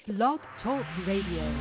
Blog Talk Radio.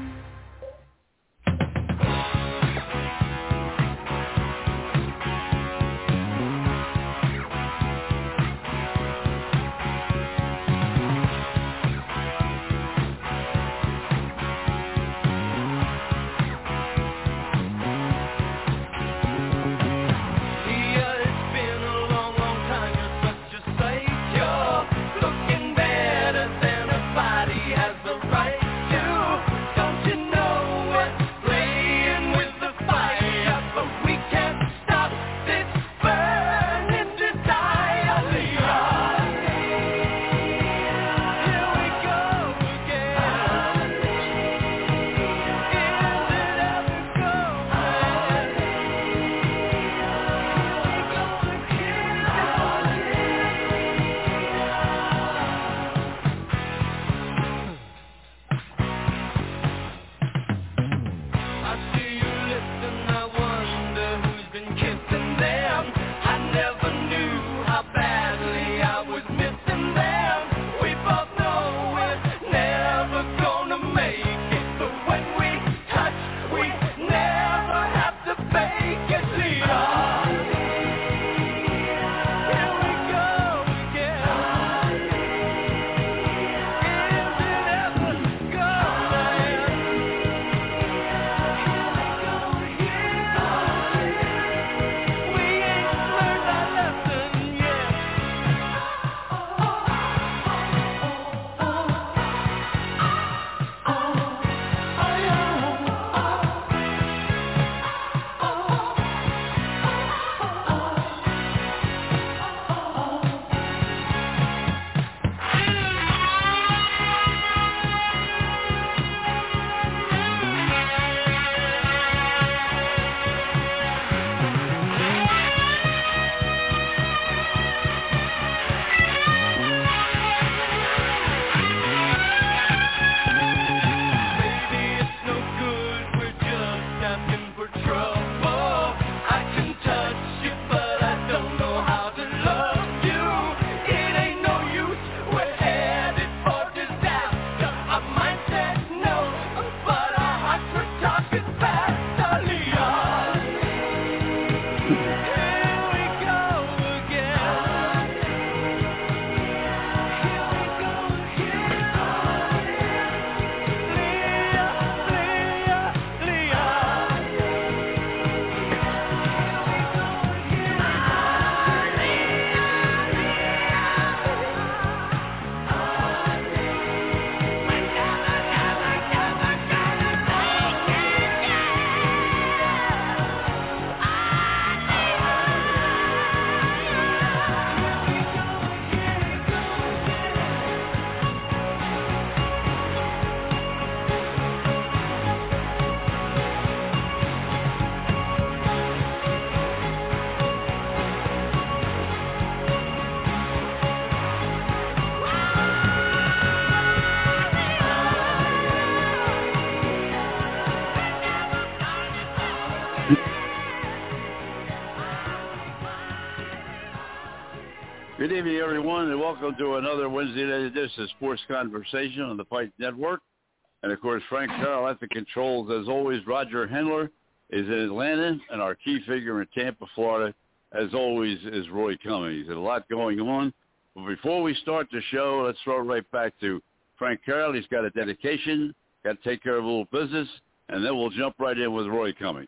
Good evening, everyone, and welcome to another Wednesday night edition of Sports Conversation on the Fight Network. And, of course, Frank Carroll at the controls. As always, Roger Hendler is in Atlanta, and our key figure in Tampa, Florida, as always, is Roy Cummings. There's a lot going on. But before we start the show, let's throw it right back to Frank Carroll. He's got a dedication, got to take care of a little business, and then we'll jump right in with Roy Cummings.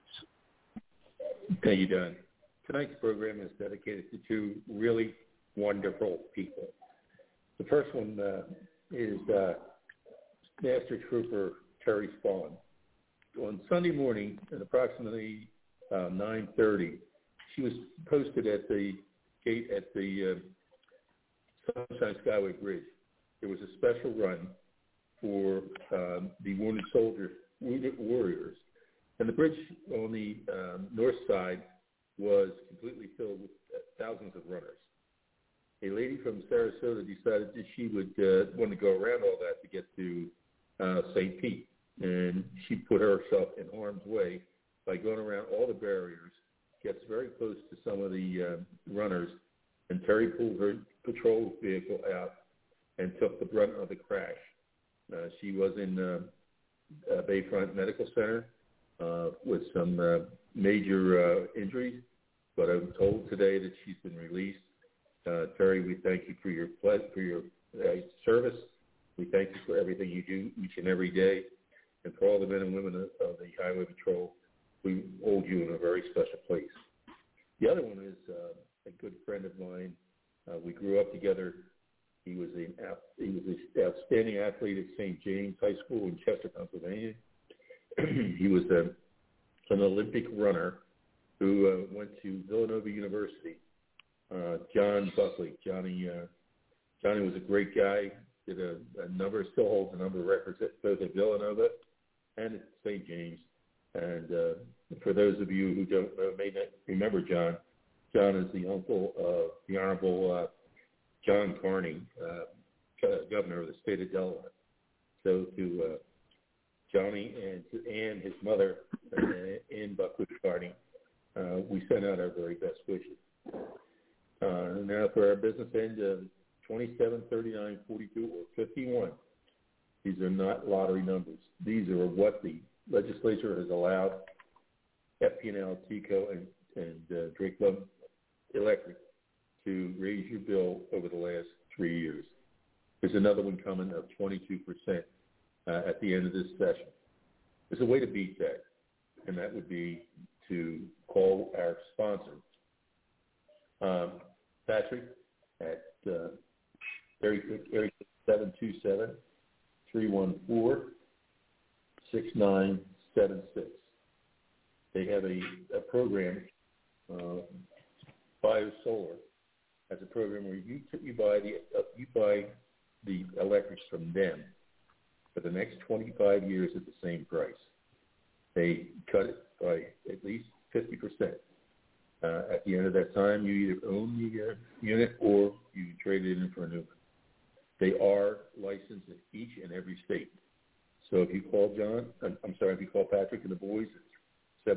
Thank you, Don. Tonight's program is dedicated to two really wonderful people. The first one is Master Trooper Terry Spawn. On Sunday morning at approximately 9:30, she was posted at the gate at the Sunshine Skyway Bridge. There was a special run for the wounded warriors. And the bridge on the north side was completely filled with thousands of runners. A lady from Sarasota decided that she would want to go around all that to get to St. Pete. And she put herself in harm's way by going around all the barriers, gets very close to some of the runners, and Terry pulled her patrol vehicle out and took the brunt of the crash. She was in Bayfront Medical Center with some major injuries, but I'm told today that she's been released. Terry, we thank you for your service. We thank you for everything you do each and every day. And for all the men and women of the Highway Patrol, we hold you in a very special place. The other one is a good friend of mine. We grew up together. He was an outstanding athlete at St. James High School in Chester, Pennsylvania. He was an Olympic runner who went to Villanova University. John Buckley. Johnny was a great guy. Did still holds a number of records both at Villanova and at St. James. And for those of you who don't know, may not remember John, John is the uncle of the Honorable John Carney, governor of the state of Delaware. So to Johnny and to Ann, his mother, Ann Buckley Carney, we send out our very best wishes. Now for our business end, 27, 39, 42, or 51. These are not lottery numbers. These are what the legislature has allowed FP&L, TECO, and Drake Club Electric to raise your bill over the last 3 years. There's another one coming of 22% at the end of this session. There's a way to beat that, and that would be to call our sponsor, Patrick, at area 727-314-6976. They have a program, BioSolar, as a program where you buy the electrics from them for the next 25 years at the same price. They cut it by at least 50%. At the end of that time, you either own the unit or you trade it in for a new one. They are licensed in each and every state. So if you call if you call Patrick and the boys at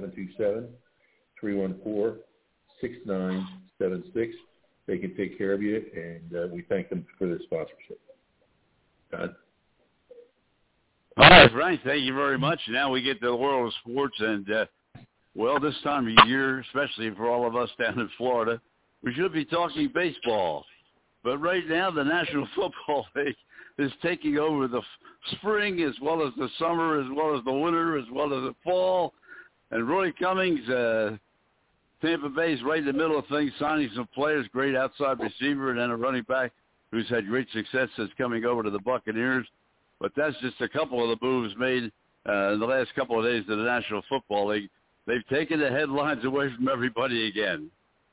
727-314-6976, they can take care of you, and we thank them for their sponsorship. Todd? All right, Frank, thank you very much. Now we get to the world of sports, and, this time of year, especially for all of us down in Florida, we should be talking baseball. But right now, the National Football League is taking over the spring as well as the summer, as well as the winter, as well as the fall. And Roy Cummings, Tampa Bay's right in the middle of things, signing some players, great outside receiver, and then a running back who's had great success since coming over to the Buccaneers. But that's just a couple of the moves made in the last couple of days to the National Football League. They've taken the headlines away from everybody again.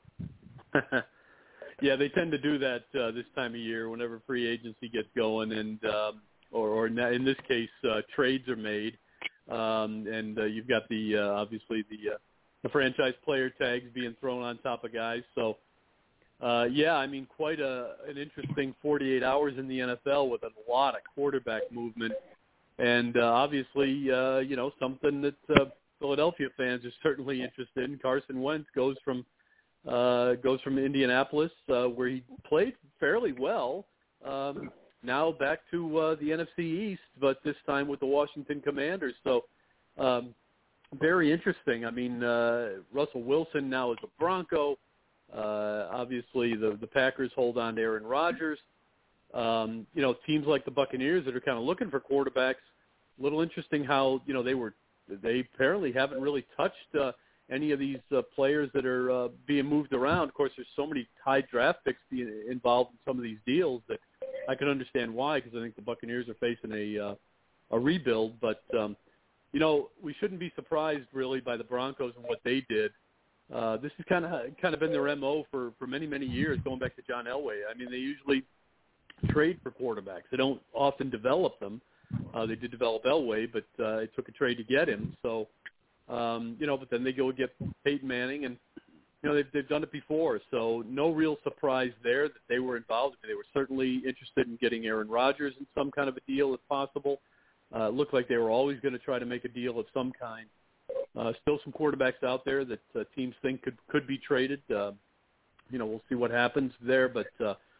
Yeah, they tend to do that this time of year whenever free agency gets going, and or in this case, trades are made, and you've got the obviously the franchise player tags being thrown on top of guys. So, quite an interesting 48 hours in the NFL with a lot of quarterback movement, and obviously, something that Philadelphia fans are certainly interested in. Carson Wentz goes from Indianapolis, where he played fairly well, now back to the NFC East, but this time with the Washington Commanders. So very interesting. I mean, Russell Wilson now is a Bronco. Obviously, the Packers hold on to Aaron Rodgers. Teams like the Buccaneers that are kind of looking for quarterbacks. A little interesting how, they apparently haven't really touched any of these players that are being moved around. Of course, there's so many high draft picks being involved in some of these deals that I can understand why, because I think the Buccaneers are facing a rebuild. But, we shouldn't be surprised, really, by the Broncos and what they did. This has kind of been their MO for many, many years, going back to John Elway. I mean, they usually trade for quarterbacks. They don't often develop them. They did develop Elway, but it took a trade to get him. So, but then they go get Peyton Manning, and, they've done it before. So no real surprise there that they were involved. They were certainly interested in getting Aaron Rodgers in some kind of a deal if possible. It looked like they were always going to try to make a deal of some kind. Still some quarterbacks out there that teams think could be traded. We'll see what happens there. But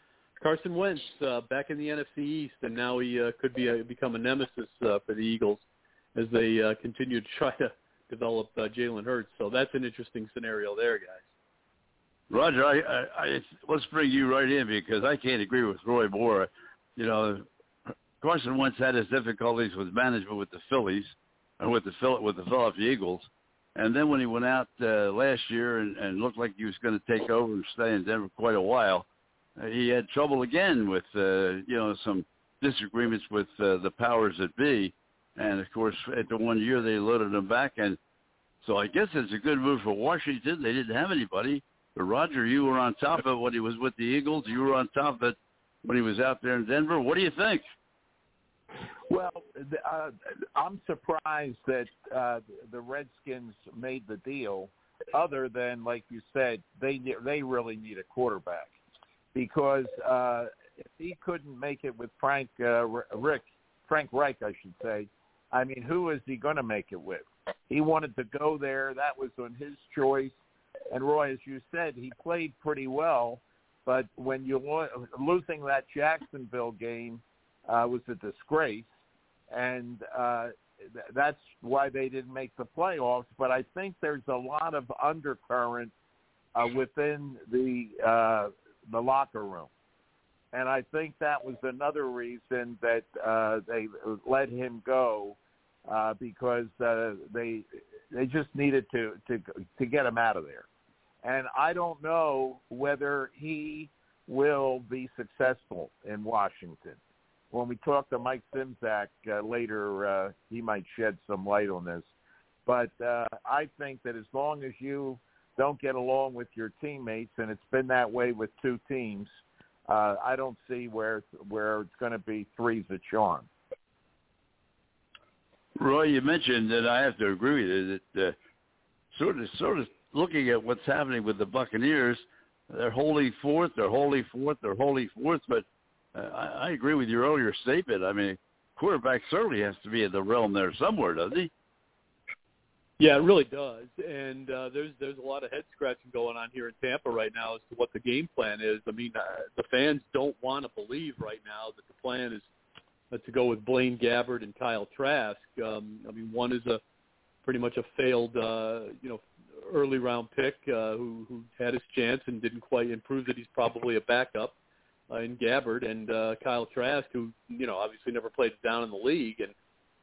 Carson Wentz back in the NFC East, and now he could become a nemesis for the Eagles as they continue to try to develop Jalen Hurts. So that's an interesting scenario there, guys. Roger, I let's bring you right in because I can't agree with Roy Moore. You know, Carson Wentz had his difficulties with management with the Phillies and with the Philadelphia Eagles. And then when he went out last year and looked like he was going to take over and stay in Denver quite a while, he had trouble again with, some disagreements with the powers that be. And, of course, at the 1 year they loaded him back. And so I guess it's a good move for Washington. They didn't have anybody. But, Roger, you were on top of it when he was with the Eagles. You were on top of it when he was out there in Denver. What do you think? Well, I'm surprised that the Redskins made the deal other than, like you said, they really need a quarterback. Because if he couldn't make it with Frank Reich, I should say, I mean, who is he going to make it with? He wanted to go there. That was on his choice. And, Roy, as you said, he played pretty well. But when you're losing that Jacksonville game was a disgrace. And that's why they didn't make the playoffs. But I think there's a lot of undercurrent within the locker room. And I think that was another reason that they let him go because they just needed to get him out of there. And I don't know whether he will be successful in Washington. When we talk to Mike Simzak later, he might shed some light on this. But I think that as long as you don't get along with your teammates, and it's been that way with two teams, I don't see where it's going to be three's a charm. Roy, you mentioned that I have to agree with you that sort of looking at what's happening with the Buccaneers, they're holding fourth. But I agree with your earlier statement. I mean, quarterback certainly has to be in the realm there somewhere, doesn't he? Yeah, it really does. And there's a lot of head scratching going on here in Tampa right now as to what the game plan is. I mean, the fans don't want to believe right now that the plan is to go with Blaine Gabbert and Kyle Trask. I mean, one is pretty much a failed, early round pick who had his chance and didn't quite improve that he's probably a backup in Gabbert, and Kyle Trask, who, obviously never played down in the league. And,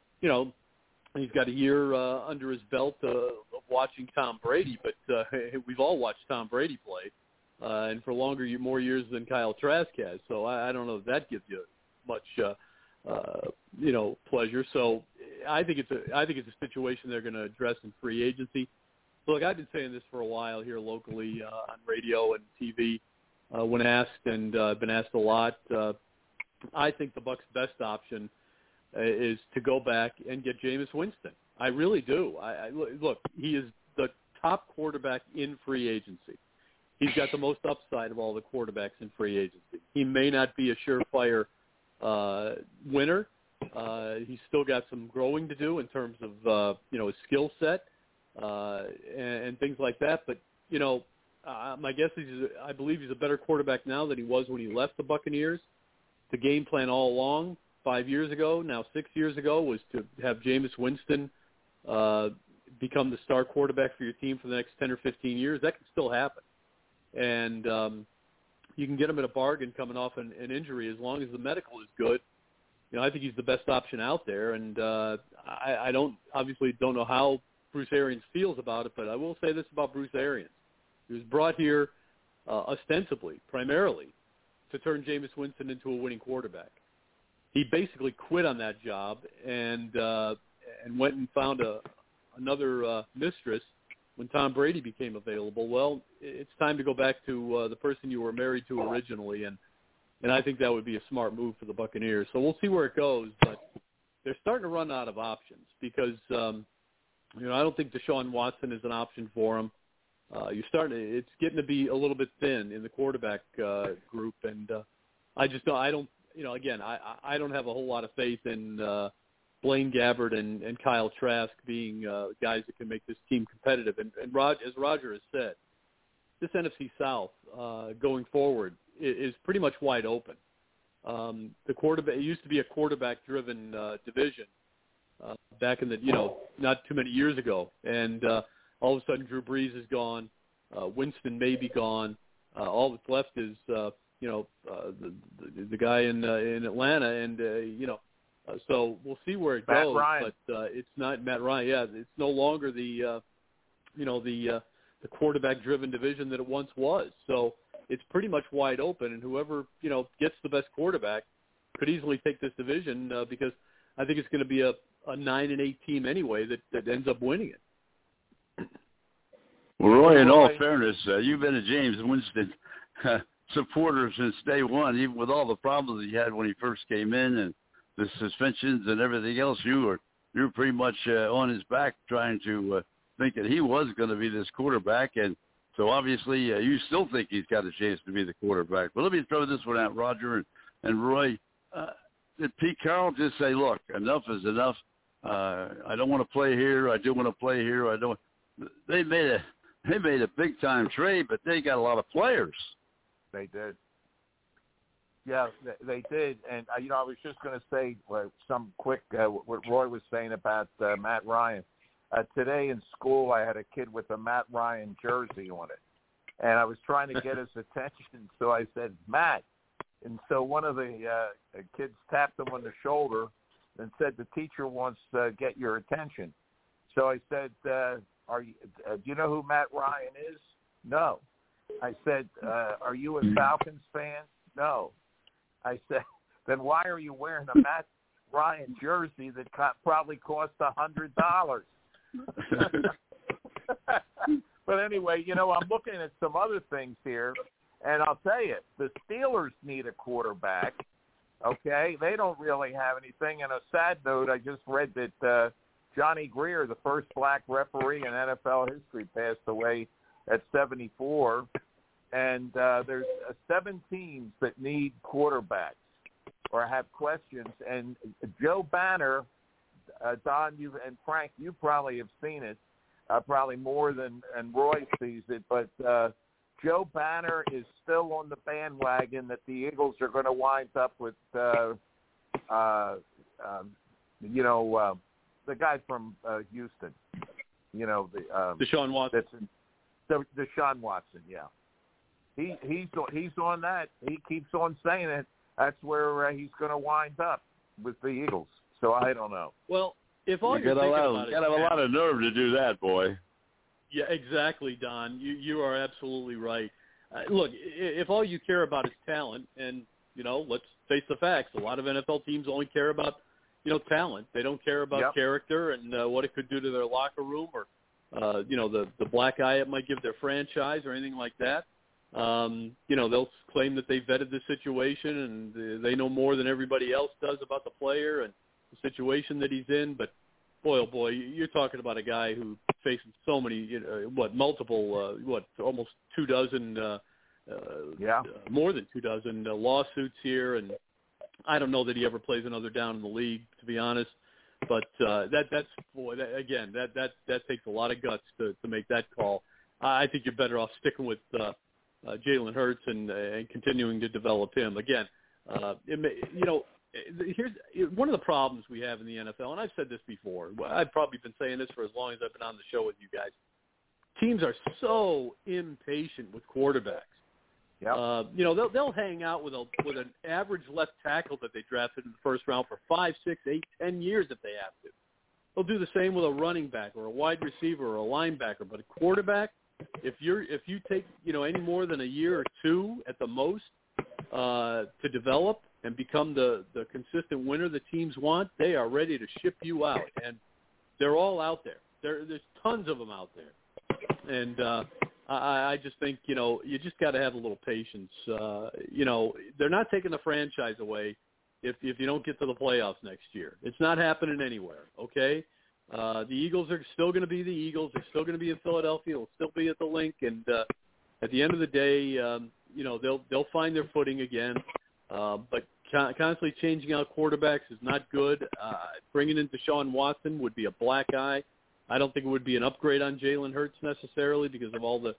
he's got a year under his belt of watching Tom Brady, but we've all watched Tom Brady play, and for more years than Kyle Trask has. So I don't know if that gives you much, pleasure. So I think it's a situation they're going to address in free agency. Look, I've been saying this for a while here locally on radio and TV when asked, and been asked a lot. I think the Bucs' best option is to go back and get Jameis Winston. I really do. Look, he is the top quarterback in free agency. He's got the most upside of all the quarterbacks in free agency. He may not be a surefire winner. He's still got some growing to do in terms of his skill set and things like that. But my guess is I believe he's a better quarterback now than he was when he left the Buccaneers. The game plan all along, 5 years ago, now 6 years ago, was to have Jameis Winston become the star quarterback for your team for the next 10 or 15 years. That can still happen. And you can get him at a bargain coming off an injury as long as the medical is good. I think he's the best option out there. And I don't know how Bruce Arians feels about it, but I will say this about Bruce Arians. He was brought here ostensibly, primarily, to turn Jameis Winston into a winning quarterback. He basically quit on that job and went and found another mistress when Tom Brady became available. Well, it's time to go back to the person you were married to originally, and I think that would be a smart move for the Buccaneers. So we'll see where it goes, but they're starting to run out of options because I don't think Deshaun Watson is an option for them. It's getting to be a little bit thin in the quarterback group, and I don't have a whole lot of faith in Blaine Gabbert and Kyle Trask being guys that can make this team competitive. And as Roger has said, this NFC South going forward is pretty much wide open. The quarterback, it used to be a quarterback-driven division back in the, not too many years ago. And all of a sudden Drew Brees is gone. Winston may be gone. All that's left is, the guy in Atlanta. And, so we'll see where it goes. Ryan. But it's not Matt Ryan. Yeah, it's no longer the quarterback-driven division that it once was. So it's pretty much wide open, and whoever, gets the best quarterback could easily take this division because I think it's going to be a 9-8 team anyway that ends up winning it. Well, Roy, in all fairness, you've been a James Winston supporter since day one, even with all the problems he had when he first came in and the suspensions and everything else. You were pretty much on his back trying to think that he was going to be this quarterback, and so obviously you still think he's got a chance to be the quarterback. But let me throw this one out, Roger and Roy. Did Pete Carroll just say, look, enough is enough? I don't want to play here. I do want to play here. I don't. They made a big-time trade, but they got a lot of players. They did. Yeah, they did. And, I was just going to say some quick what Roy was saying about Matt Ryan. Today in school, I had a kid with a Matt Ryan jersey on it. And I was trying to get his attention, so I said, Matt. And so one of the kids tapped him on the shoulder and said, the teacher wants to get your attention. So I said, do you know who Matt Ryan is? No. I said, are you a Falcons fan? No. I said, then why are you wearing a Matt Ryan jersey that probably cost $100? But anyway, I'm looking at some other things here, and I'll tell you, the Steelers need a quarterback. Okay, they don't really have anything. And a sad note, I just read that Johnny Greer, the first black referee in NFL history, passed away at 74. And there's 7 teams that need quarterbacks or have questions. And Joe Banner, Don, you and Frank, you probably have seen it, probably more than and Roy sees it. But Joe Banner is still on the bandwagon that the Eagles are going to wind up with, the guy from Houston, Deshaun Watson. Deshaun Watson, yeah. He's on that. He keeps on saying it. That's where he's going to wind up with the Eagles. So I don't know. Well, if all you're thinking about you got to have a lot of nerve to do that, boy. Yeah, exactly, Don. You are absolutely right. Look, if all you care about is talent, and let's face the facts, a lot of NFL teams only care about talent. They don't care about character and what it could do to their locker room or the black eye it might give their franchise or anything like that. They'll claim that they vetted the situation and they know more than everybody else does about the player and the situation that he's in. But boy, oh boy, you're talking about a guy who faces so many, almost 24, more than 24 lawsuits here. And I don't know that he ever plays another down in the league, to be honest. But that takes a lot of guts to make that call. I think you're better off sticking with Jalen Hurts and continuing to develop him. Again, here's one of the problems we have in the NFL, and I've said this before. I've probably been saying this for as long as I've been on the show with you guys. Teams are so impatient with quarterbacks. Yep. They'll hang out with an average left tackle that they drafted in the first round for 5, 6, 8, 10 years if they have to. They'll do the same with a running back or a wide receiver or a linebacker. But a quarterback, if you take any more than a year or two at the most to develop and become the consistent winner the teams want, they are ready to ship you out, and they're all out there. There's tons of them out there, and I just think you just got to have a little patience. They're not taking the franchise away if you don't get to the playoffs next year. It's not happening anywhere. Okay. The Eagles are still going to be the Eagles. They're still going to be in Philadelphia. They'll still be at the Link. And at the end of the day, they'll find their footing again. But constantly changing out quarterbacks is not good. Bringing in Deshaun Watson would be a black eye. I don't think it would be an upgrade on Jalen Hurts necessarily because of all the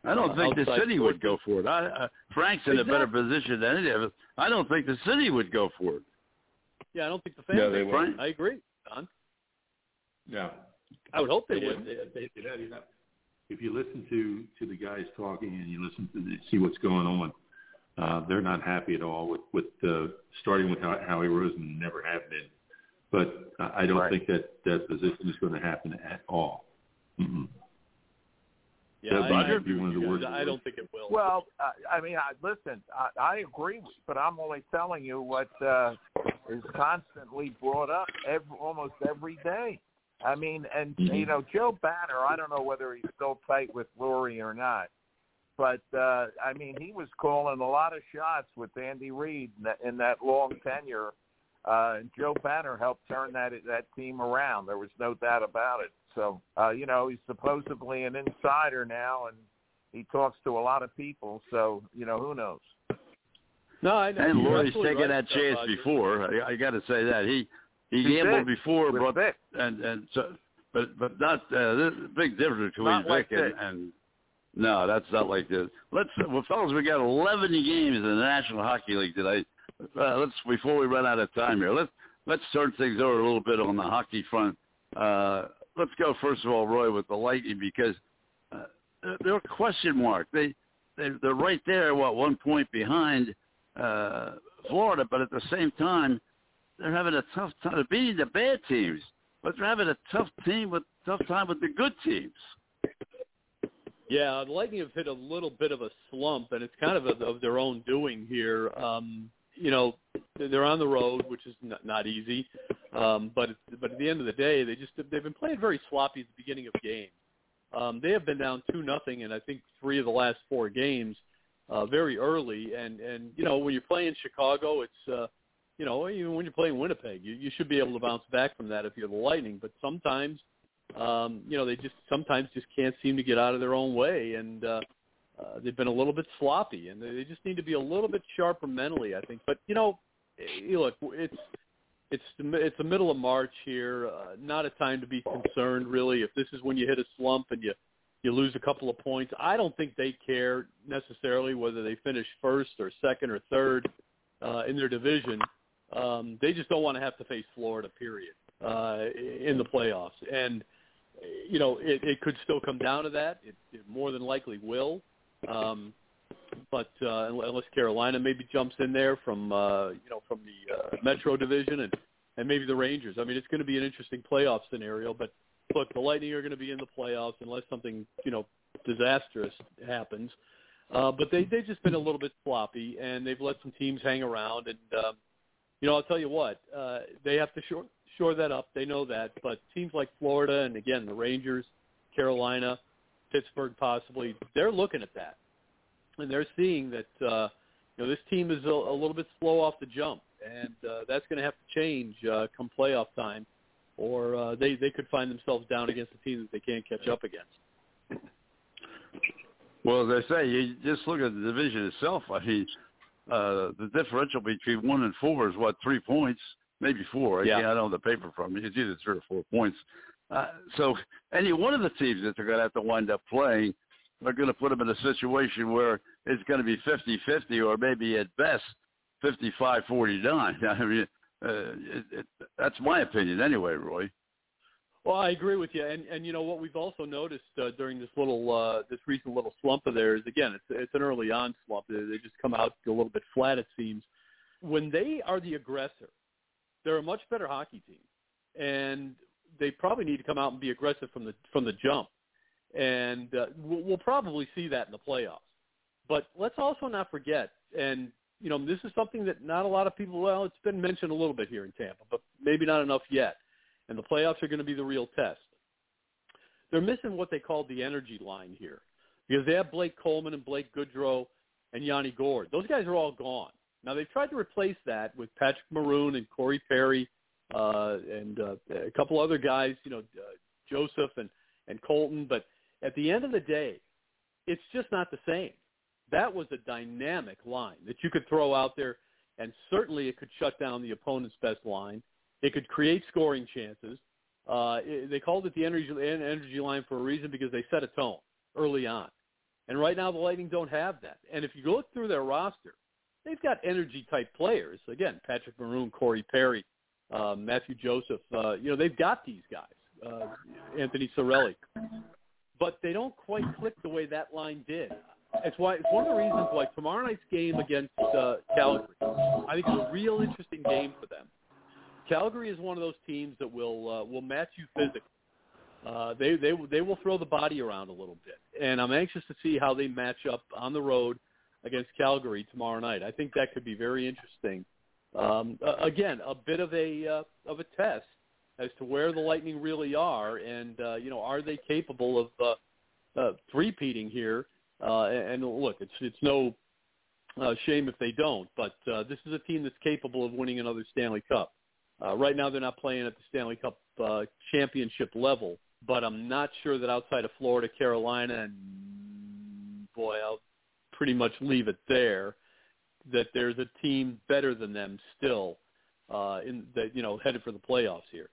I don't think the city would go for it. Frank's in a better position than any of us. I don't think the city would go for it. Yeah, I don't think the fans they would. I agree, Don. No. I would hope they would. If you listen to the guys talking and you listen to see what's going on, they're not happy at all with starting with Howie Roseman. Never have been. But I don't think that position is going to happen at all. Mm-mm. Yeah, I don't think it will. Well, listen, I agree, but I'm only telling you what is constantly brought up almost every day. I mean, and, Joe Banner, I don't know whether he's still tight with Lurie or not, but, he was calling a lot of shots with Andy Reid in that long tenure, and Joe Banner helped turn that team around. There was no doubt about it. So, he's supposedly an insider now, and he talks to a lot of people. So, who knows? No, I know. And Lurie's taken that chance before. I got to say that he gambled before, but not the big difference between Vic and no, that's not like this. Fellas, we got 11 games in the National Hockey League today. Before we run out of time here, let's turn things over a little bit on the hockey front. Let's go first of all, Roy, with the Lightning because they're a question mark. They're right there, 1 point behind Florida, but at the same time, they're having a tough time. They're beating the bad teams, but they're having a tough time with the good teams. Yeah, the Lightning have hit a little bit of a slump, and it's kind of their own doing here. They're on the road, which is not easy, but at the end of the day, they've been playing very sloppy at the beginning of games. They have been down 2-0 in I think 3 of the last 4 games very early, and when you're playing Chicago, it's even when you're playing Winnipeg, you should be able to bounce back from that if you're the Lightning. But sometimes, they just can't seem to get out of their own way, and they've been a little bit sloppy, and they just need to be a little bit sharper mentally, I think. But look, it's the middle of March here, not a time to be concerned really. If this is when you hit a slump and you lose a couple of points, I don't think they care necessarily whether they finish first or second or third in their division. They just don't want to have to face Florida, period, in the playoffs. And, it could still come down to that. It more than likely will. But unless Carolina maybe jumps in there from the Metro Division and maybe the Rangers. I mean, it's going to be an interesting playoff scenario. But, look, the Lightning are going to be in the playoffs unless something, disastrous happens. But they've just been a little bit sloppy, and they've let some teams hang around. And, I'll tell you what, they have to shore that up. They know that. But teams like Florida and, again, the Rangers, Carolina, Pittsburgh possibly, they're looking at that. And they're seeing that, this team is a little bit slow off the jump. And that's going to have to change come playoff time, or they could find themselves down against a team that they can't catch up against. Well, as I say, you just look at the division itself. I mean, the differential between 1 and 4 is 3 points, maybe 4. Yeah. I don't have the paper from me. It's either 3 or 4 points. So any one of the teams that they're going to have to wind up playing, they're going to put them in a situation where it's going to be 50-50 or maybe at best 55-49. I mean, that's my opinion anyway, Roy. Well, I agree with you, and what we've also noticed during this recent little slump of theirs, again, it's an early on slump. They just come out a little bit flat, it seems. When they are the aggressor, they're a much better hockey team, and they probably need to come out and be aggressive from the jump, and we'll probably see that in the playoffs. But let's also not forget, and this is something that not a lot of people. Well, it's been mentioned a little bit here in Tampa, but maybe not enough yet. And the playoffs are going to be the real test. They're missing what they call the energy line here because they have Blake Coleman and Blake Goodrow and Yanni Gourde. Those guys are all gone. Now, they've tried to replace that with Patrick Maroon and Corey Perry and a couple other guys, Joseph and Colton. But at the end of the day, it's just not the same. That was a dynamic line that you could throw out there, and certainly it could shut down the opponent's best line. It could create scoring chances. They called it the energy line for a reason because they set a tone early on. And right now the Lightning don't have that. And if you look through their roster, they've got energy-type players. Again, Patrick Maroon, Corey Perry, Matthew Joseph. They've got these guys, Anthony Cirelli. But they don't quite click the way that line did. It's one of the reasons why tomorrow night's game against Calgary, I think, is a real interesting game for them. Calgary is one of those teams that will match you physically. They will throw the body around a little bit, and I'm anxious to see how they match up on the road against Calgary tomorrow night. I think that could be very interesting. Again, a bit of a test as to where the Lightning really are, and are they capable of three-peating here? And look, it's no shame if they don't, but this is a team that's capable of winning another Stanley Cup. Right now, they're not playing at the Stanley Cup championship level, but I'm not sure that outside of Florida, Carolina, and boy, I'll pretty much leave it there, that there's a team better than them still headed for the playoffs here.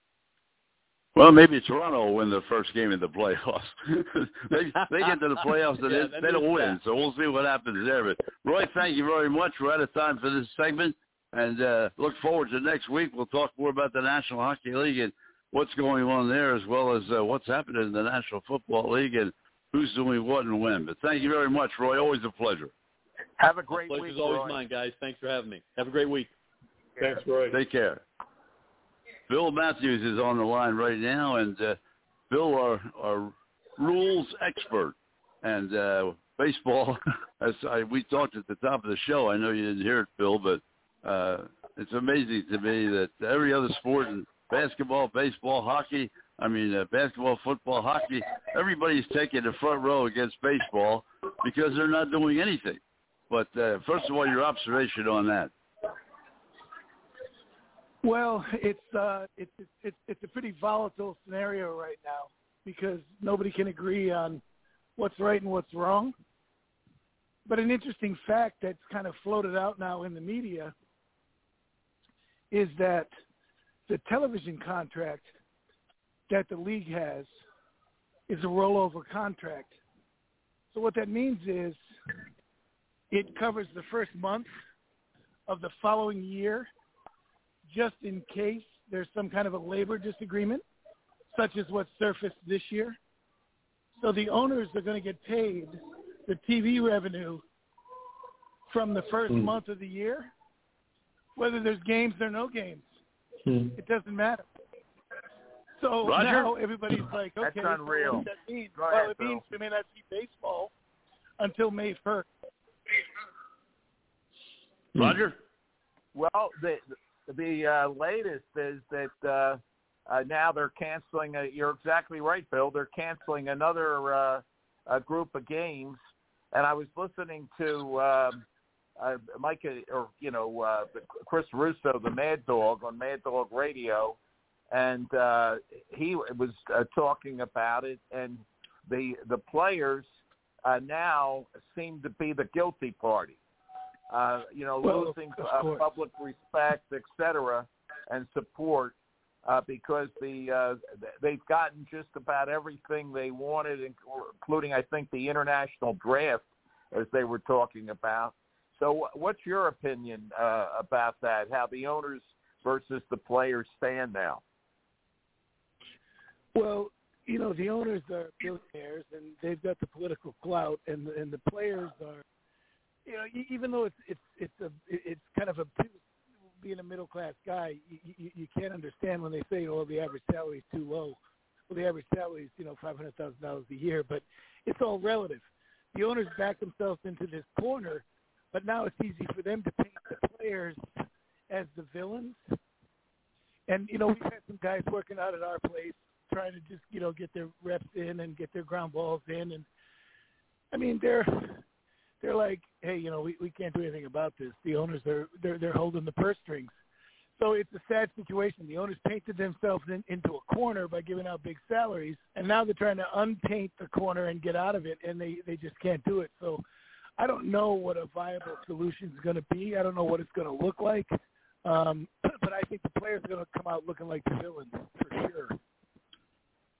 Well, maybe Toronto will win the first game in the playoffs. they get to the playoffs and they don't win, so we'll see what happens there. But Roy, thank you very much. We're out of time for this segment, and look forward to next week. We'll talk more about the National Hockey League and what's going on there, as well as what's happening in the National Football League and who's doing what and when. But thank you very much, Roy. Always a pleasure. Have a great week, Pleasure's always mine, guys. Thanks for having me. Have a great week. Thanks, Roy. Take care. Bill Matthews is on the line right now, and Bill, our rules expert, and baseball. We talked at the top of the show. I know you didn't hear it, Bill, but it's amazing to me that every other sport, in basketball, baseball, hockey, basketball, football, hockey, everybody's taking the front row against baseball because they're not doing anything. But first of all, your observation on that. Well, it's a pretty volatile scenario right now because nobody can agree on what's right and what's wrong. But an interesting fact that's kind of floated out now in the media is that the television contract that the league has is a rollover contract. So what that means is it covers the first month of the following year just in case there's some kind of a labor disagreement, such as what surfaced this year. So the owners are going to get paid the TV revenue from the first month of the year, whether there's games or no games. It doesn't matter. So Roger? now everybody's like, okay, That's unreal. So what does that mean? Go ahead, it means we may not see baseball until May 1st. Roger? Well, the latest is that now they're canceling. You're exactly right, Bill. They're canceling another group of games. And I was listening to Chris Russo, the Mad Dog, on Mad Dog Radio, and he was talking about it. And the players now seem to be the guilty party. Losing public respect, et cetera, and support because they've gotten just about everything they wanted, including, I think, the international draft, as they were talking about. So what's your opinion about that, how the owners versus the players stand now? Well, the owners are billionaires, and they've got the political clout, and the players are, even though it's kind of being a middle class guy, you can't understand when they say, the average salary is too low. Well, the average salary is $500,000 a year, but it's all relative. The owners back themselves into this corner, but now it's easy for them to paint the players as the villains. And we've had some guys working out at our place trying to just get their reps in and get their ground balls in, and they're like, hey, we can't do anything about this. The owners they're holding the purse strings. So it's a sad situation. The owners painted themselves into a corner by giving out big salaries, and now they're trying to unpaint the corner and get out of it, and they just can't do it. So I don't know what a viable solution is going to be. I don't know what it's going to look like. But I think the players are going to come out looking like the villains for sure.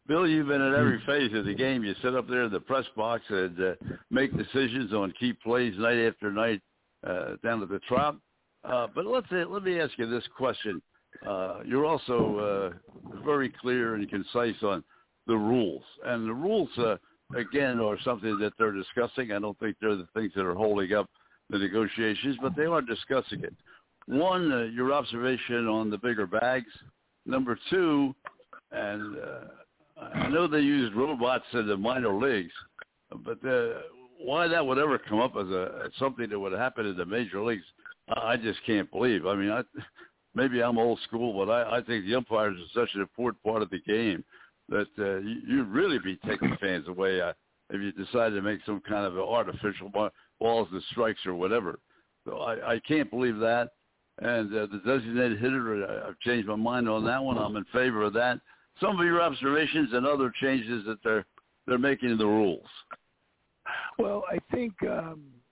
Bill, you've been at every phase of the game. You sit up there in the press box and make decisions on key plays night after night down at the Trop. But let me ask you this question. You're also very clear and concise on the rules. And the rules, again, are something that they're discussing. I don't think they're the things that are holding up the negotiations, but they are discussing it. One, your observation on the bigger bags. Number two, and I know they used robots in the minor leagues, but why that would ever come up as something that would happen in the major leagues, I just can't believe. I mean, maybe I'm old school, but I think the umpires are such an important part of the game that you'd really be taking fans away if you decided to make some kind of artificial balls and strikes or whatever. So I can't believe that. And the designated hitter, I've changed my mind on that one. I'm in favor of that. Some of your observations and other changes that they're making in the rules. Well, I think the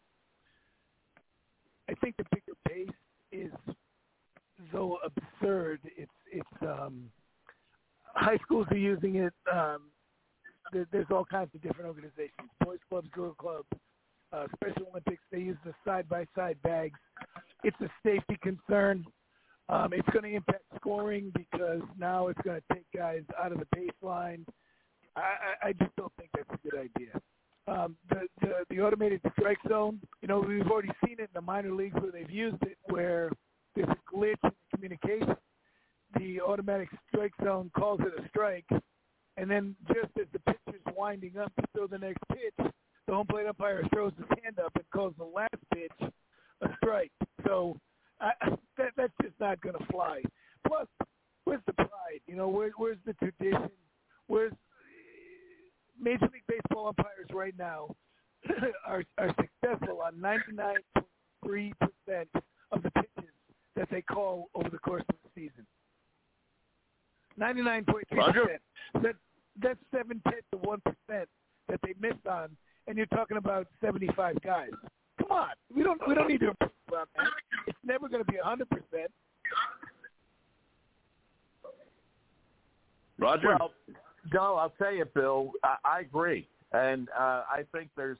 bigger base is, though absurd, it's high schools are using it. There's all kinds of different organizations, boys clubs, girl clubs, Special Olympics. They use the side-by-side bags. It's a safety concern. It's going to impact scoring because now it's going to take guys out of the baseline. I just don't think that's a good idea. The automated strike zone, we've already seen it in the minor leagues where they've used it, where there's a glitch in communication. The automatic strike zone calls it a strike, and then just as the pitcher's winding up to throw the next pitch, the home plate umpire throws his hand up and calls the last pitch a strike. So that's just not going to fly. Plus, where's the pride? Where's the tradition? Where's Major League Baseball umpires right now are successful on 99.3% of the pitches that they call over the course of the season. 99.3%. That's 7/10 of 1% that they missed on, and you're talking about 75 guys. Come on, we don't need to improve on that. It's never going to be 100%. Roger? Well, no, I'll tell you, Bill, I agree. And I think there's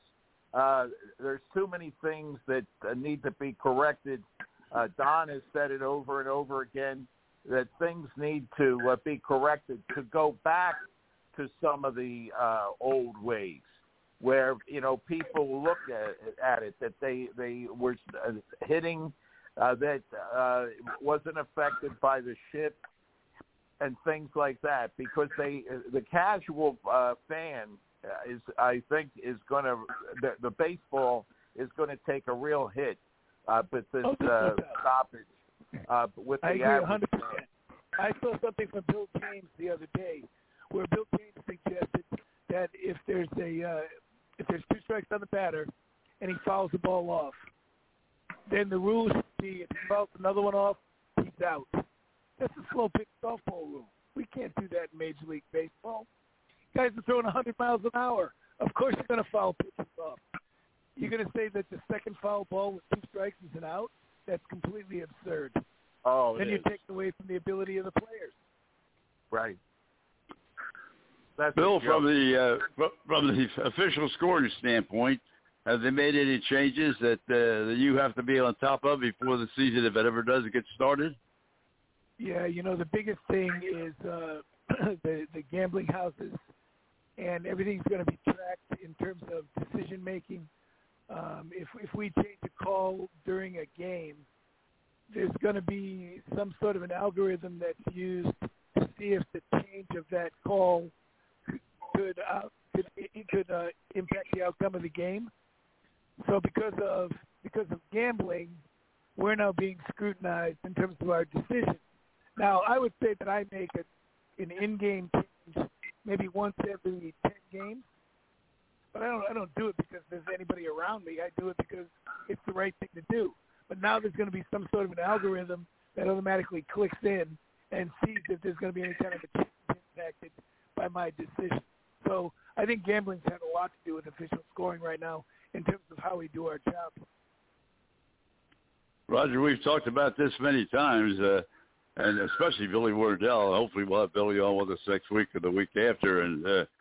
too many things that need to be corrected. Don has said it over and over again that things need to be corrected to go back to some of the old ways where, people look at it, that they were hitting that wasn't affected by the shift and things like that, because the casual fan is going to the baseball is going to take a real hit with this stoppage with the average. 100%. I saw something from Bill James the other day where Bill James suggested that if there's two strikes on the batter and he fouls the ball off, then the rule should be if he fouls another one off, he's out. That's a slow pitch softball rule. We can't do that in Major League Baseball. Guys are throwing 100 miles an hour. Of course you're going to foul pitches off. You're going to say that the second foul ball with two strikes is an out? That's completely absurd. Oh, then you take away from the ability of the players. Right. That's Bill, from the official scoring standpoint, have they made any changes that you have to be on top of before the season, if it ever does get started? Yeah, the biggest thing is the gambling houses, and everything's going to be tracked in terms of decision making. If we change a call during a game, there's going to be some sort of an algorithm that's used to see if the change of that call could impact the outcome of the game. So because of gambling, we're now being scrutinized in terms of our decisions. Now, I would say that I make an in-game change maybe once every 10 games, but I don't do it because there's anybody around me. I do it because it's the right thing to do. But now there's going to be some sort of an algorithm that automatically clicks in and sees if there's going to be any kind of a change impacted by my decision. So I think gambling's had a lot to do with official scoring right now in terms of how we do our job. Roger, we've talked about this many times. and especially Billy Wardell. Hopefully we'll have Billy on with us next week or the week after. And,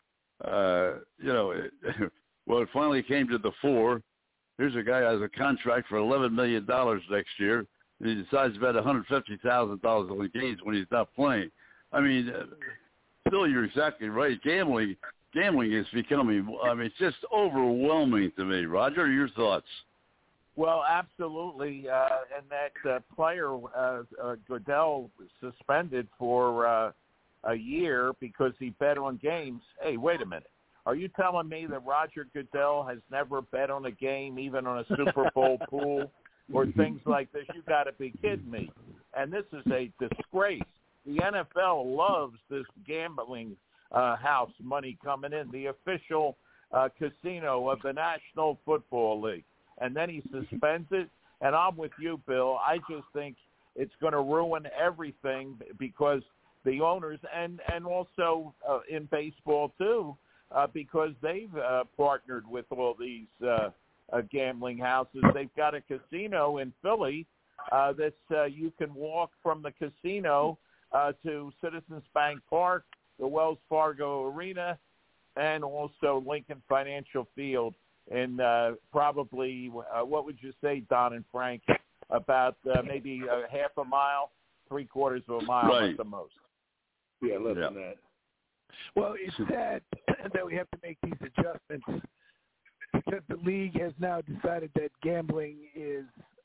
well, it finally came to the fore. Here's a guy who has a contract for $11 million next year, and he decides to bet $150,000 on the games when he's not playing. I mean, Bill, you're exactly right. Gambling is becoming, it's just overwhelming to me. Roger, your thoughts? Well, absolutely. And that player, Goodell, suspended for a year because he bet on games. Hey, wait a minute. Are you telling me that Roger Goodell has never bet on a game, even on a Super Bowl pool or things like this? You got to be kidding me. And this is a disgrace. The NFL loves this gambling house money coming in, the official casino of the National Football League. And then he suspends it. And I'm with you, Bill. I just think it's going to ruin everything because the owners and also in baseball too, because they've partnered with all these gambling houses. They've got a casino in Philly that's you can walk from the casino to Citizens Bank Park, the Wells Fargo Arena, and also Lincoln Financial Field. And probably, what would you say, Don and Frank, about maybe half a mile, 3/4 of a mile right. at the most? Yeah, less than that. Well, it's sad that we have to make these adjustments because the league has now decided that gambling is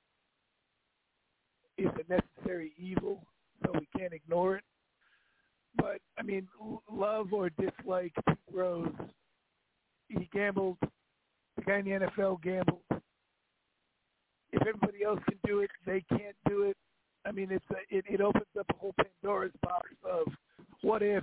a necessary evil, so we can't ignore it. But, I mean, love or dislike Pete Rose, he gambled. The guy in the NFL gambled. If everybody else can do it, they can't do it. I mean, it opens up a whole Pandora's box of what if.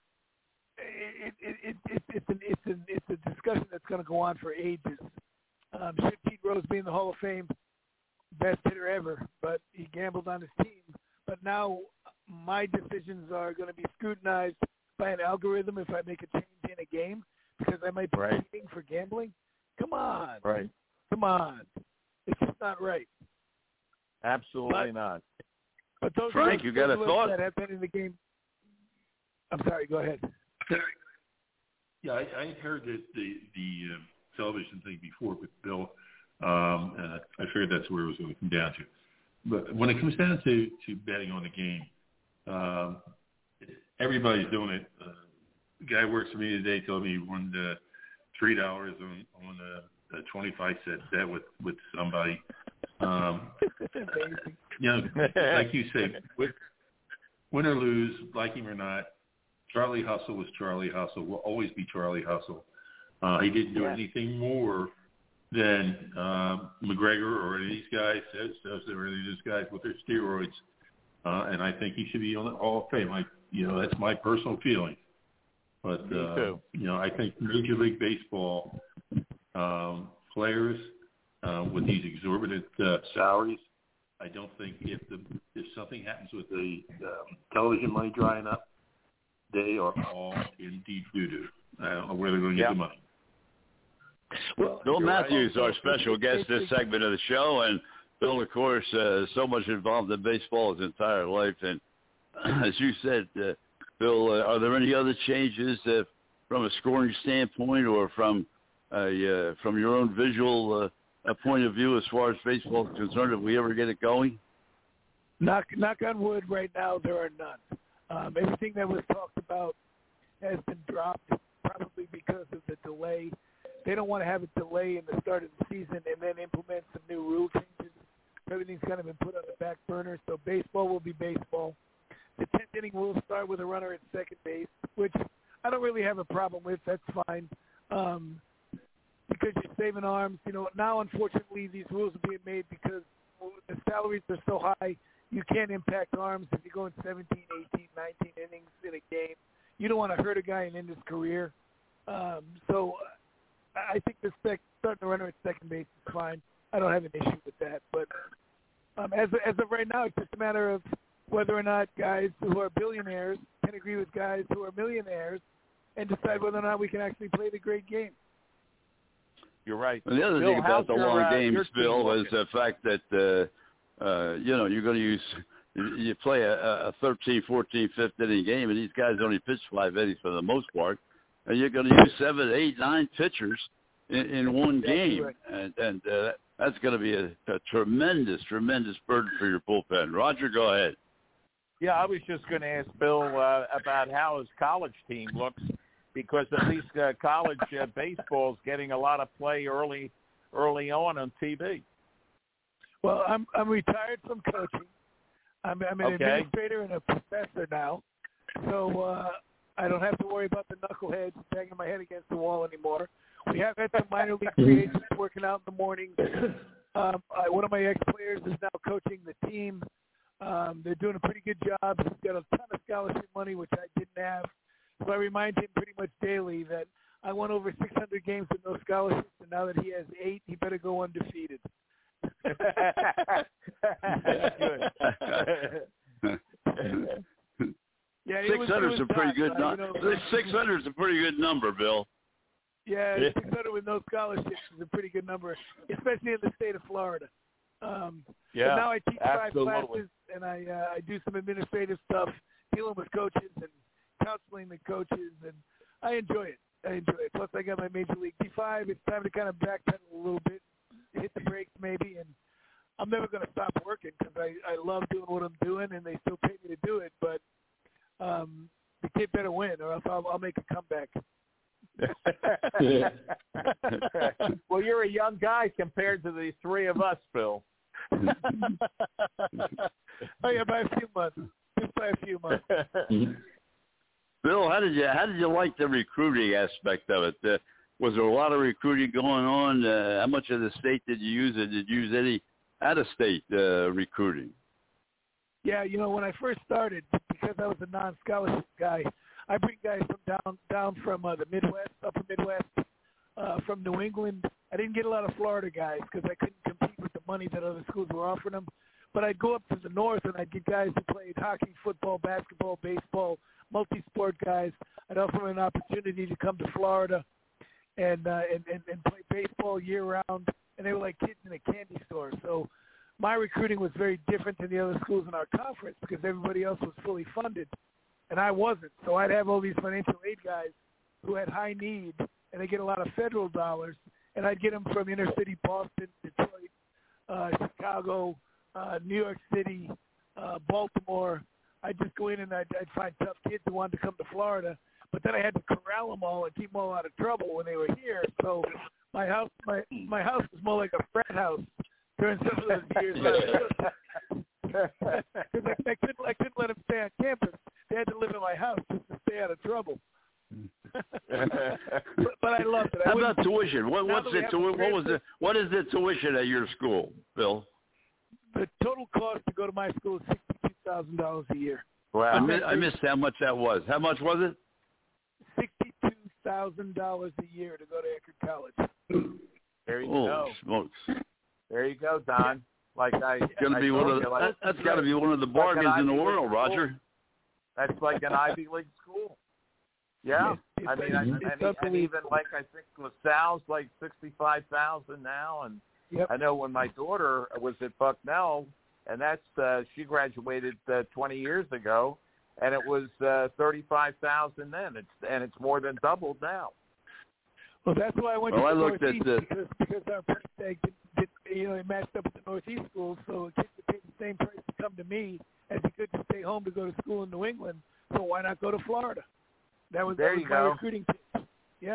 It's a discussion that's going to go on for ages. Should Pete Rose be in the Hall of Fame? Best hitter ever, but he gambled on his team. But now my decisions are going to be scrutinized by an algorithm if I make a change in a game because I might be cheating for gambling. Come on. Right. Come on. It's just not right. Absolutely not. But those Frank, you got a thought? That have been in the game. I'm sorry. Go ahead. Yeah, I heard that the television thing before with Bill, and I figured that's where it was going to come down to. But when it comes down to betting on the game, everybody's doing it. The guy who works for me today told me he won $3 on a 25-cent bet with somebody. Like you say, win or lose, like him or not, Charlie Hustle was Charlie Hustle, will always be Charlie Hustle. He didn't do anything more than McGregor or any of these guys, or any of these guys with their steroids. And I think he should be on the Hall of Fame. That's my personal feeling. But, I think Major League Baseball players with these exorbitant salaries, I don't think if something happens with the television money drying up, they are all in deep doo-doo. I don't know where they're going to get the money. Well, Bill Matthews is our special guest this segment of the show, and Bill, of course, so much involved in baseball his entire life. And as you said, Bill, are there any other changes from a scoring standpoint or from your own visual point of view as far as baseball is concerned, if we ever get it going? Knock on wood, right now there are none. Everything that was talked about has been dropped, probably because of the delay. They don't want to have a delay in the start of the season and then implement some new rule changes. Everything's kind of been put on the back burner, so baseball will be baseball. The 10th inning will start with a runner at second base, which I don't really have a problem with. That's fine because you're saving arms. Now, unfortunately, these rules are being made because the salaries are so high, you can't impact arms if you're going 17, 18, 19 innings in a game. You don't want to hurt a guy and end his career. So I think starting the runner at second base is fine. I don't have an issue with that. But as of right now, it's just a matter of whether or not guys who are billionaires can agree with guys who are millionaires and decide whether or not we can actually play the great game. You're right. And the other thing about the long games, Bill, is the fact that, you're going to use You play a 13, 14, fifth inning game, and these guys only pitch 5 innings for the most part, and you're going to use 7, 8, 9 pitchers in one game, right. and that's going to be a tremendous burden for your bullpen. Roger, go ahead. Yeah, I was just going to ask Bill about how his college team looks, because at least college baseball is getting a lot of play early on TV. Well, I'm retired from coaching. I'm an administrator and a professor now, so I don't have to worry about the knuckleheads banging my head against the wall anymore. We have had some minor league free agents working out in the mornings. One of my ex-players is now coaching the team. They're doing a pretty good job. He's got a ton of scholarship money, which I didn't have. So I remind him pretty much daily that I won over 600 games with no scholarships, and now that he has 8, he better go undefeated. That's good. Yeah, 600 is a pretty good number. 600 is a pretty good number, Bill. Yeah, 600 with no scholarships is a pretty good number, especially in the state of Florida. But now I teach 5 classes, and I do some administrative stuff, dealing with coaches and counseling the coaches, and I enjoy it. Plus, I got my Major League D5. It's time to kind of backpedal a little bit, hit the brakes maybe, and I'm never going to stop working because I love doing what I'm doing, and they still pay me to do it. But the kid better win, or else I'll make a comeback. Well, you're a young guy compared to the 3 of us, Bill. Oh yeah, by a few months. Just by a few months. Bill, how did you like the recruiting aspect of it? Was there a lot of recruiting going on? How much of the state did you use? And did you use any out-of-state recruiting? Yeah, when I first started, because I was a non-scholarship guy, I bring guys from down from the Midwest, upper Midwest, from New England. I didn't get a lot of Florida guys because I couldn't compete with the money that other schools were offering them. But I'd go up to the north and I'd get guys who played hockey, football, basketball, baseball, multi-sport guys. I'd offer them an opportunity to come to Florida and play baseball year-round. And they were like kids in a candy store. So my recruiting was very different than the other schools in our conference because everybody else was fully funded. And I wasn't. So I'd have all these financial aid guys who had high need, and they get a lot of federal dollars, and I'd get them from inner city Boston, Detroit, Chicago, New York City, Baltimore. I'd just go in and I'd find tough kids who wanted to come to Florida, but then I had to corral them all and keep them all out of trouble when they were here. So my house was more like a frat house during some of those years. Because I couldn't let them stay on campus. They had to live in my house just to stay out of trouble. but I loved it. How about tuition? What is the tuition at your school, Bill? The total cost to go to my school is $62,000 a year. Wow. I missed how much that was. How much was it? $62,000 a year to go to Eckerd College. There you go. Smokes. There you go, Don. That's got to be one of the bargains in the world, Roger. That's like an Ivy League school. Yeah, and even like I think LaSalle's like $65,000 now, and yep. I know when my daughter was at Bucknell, and that's she graduated 20 years ago, and it was $35,000 then. It's more than doubled now. Well, that's why I went to the Northeast because our price tag it matched up with the Northeast schools, so kids would pay the same price to come to me as you could to stay home to go to school in New England. So why not go to Florida? That was my recruiting pitch. Yeah.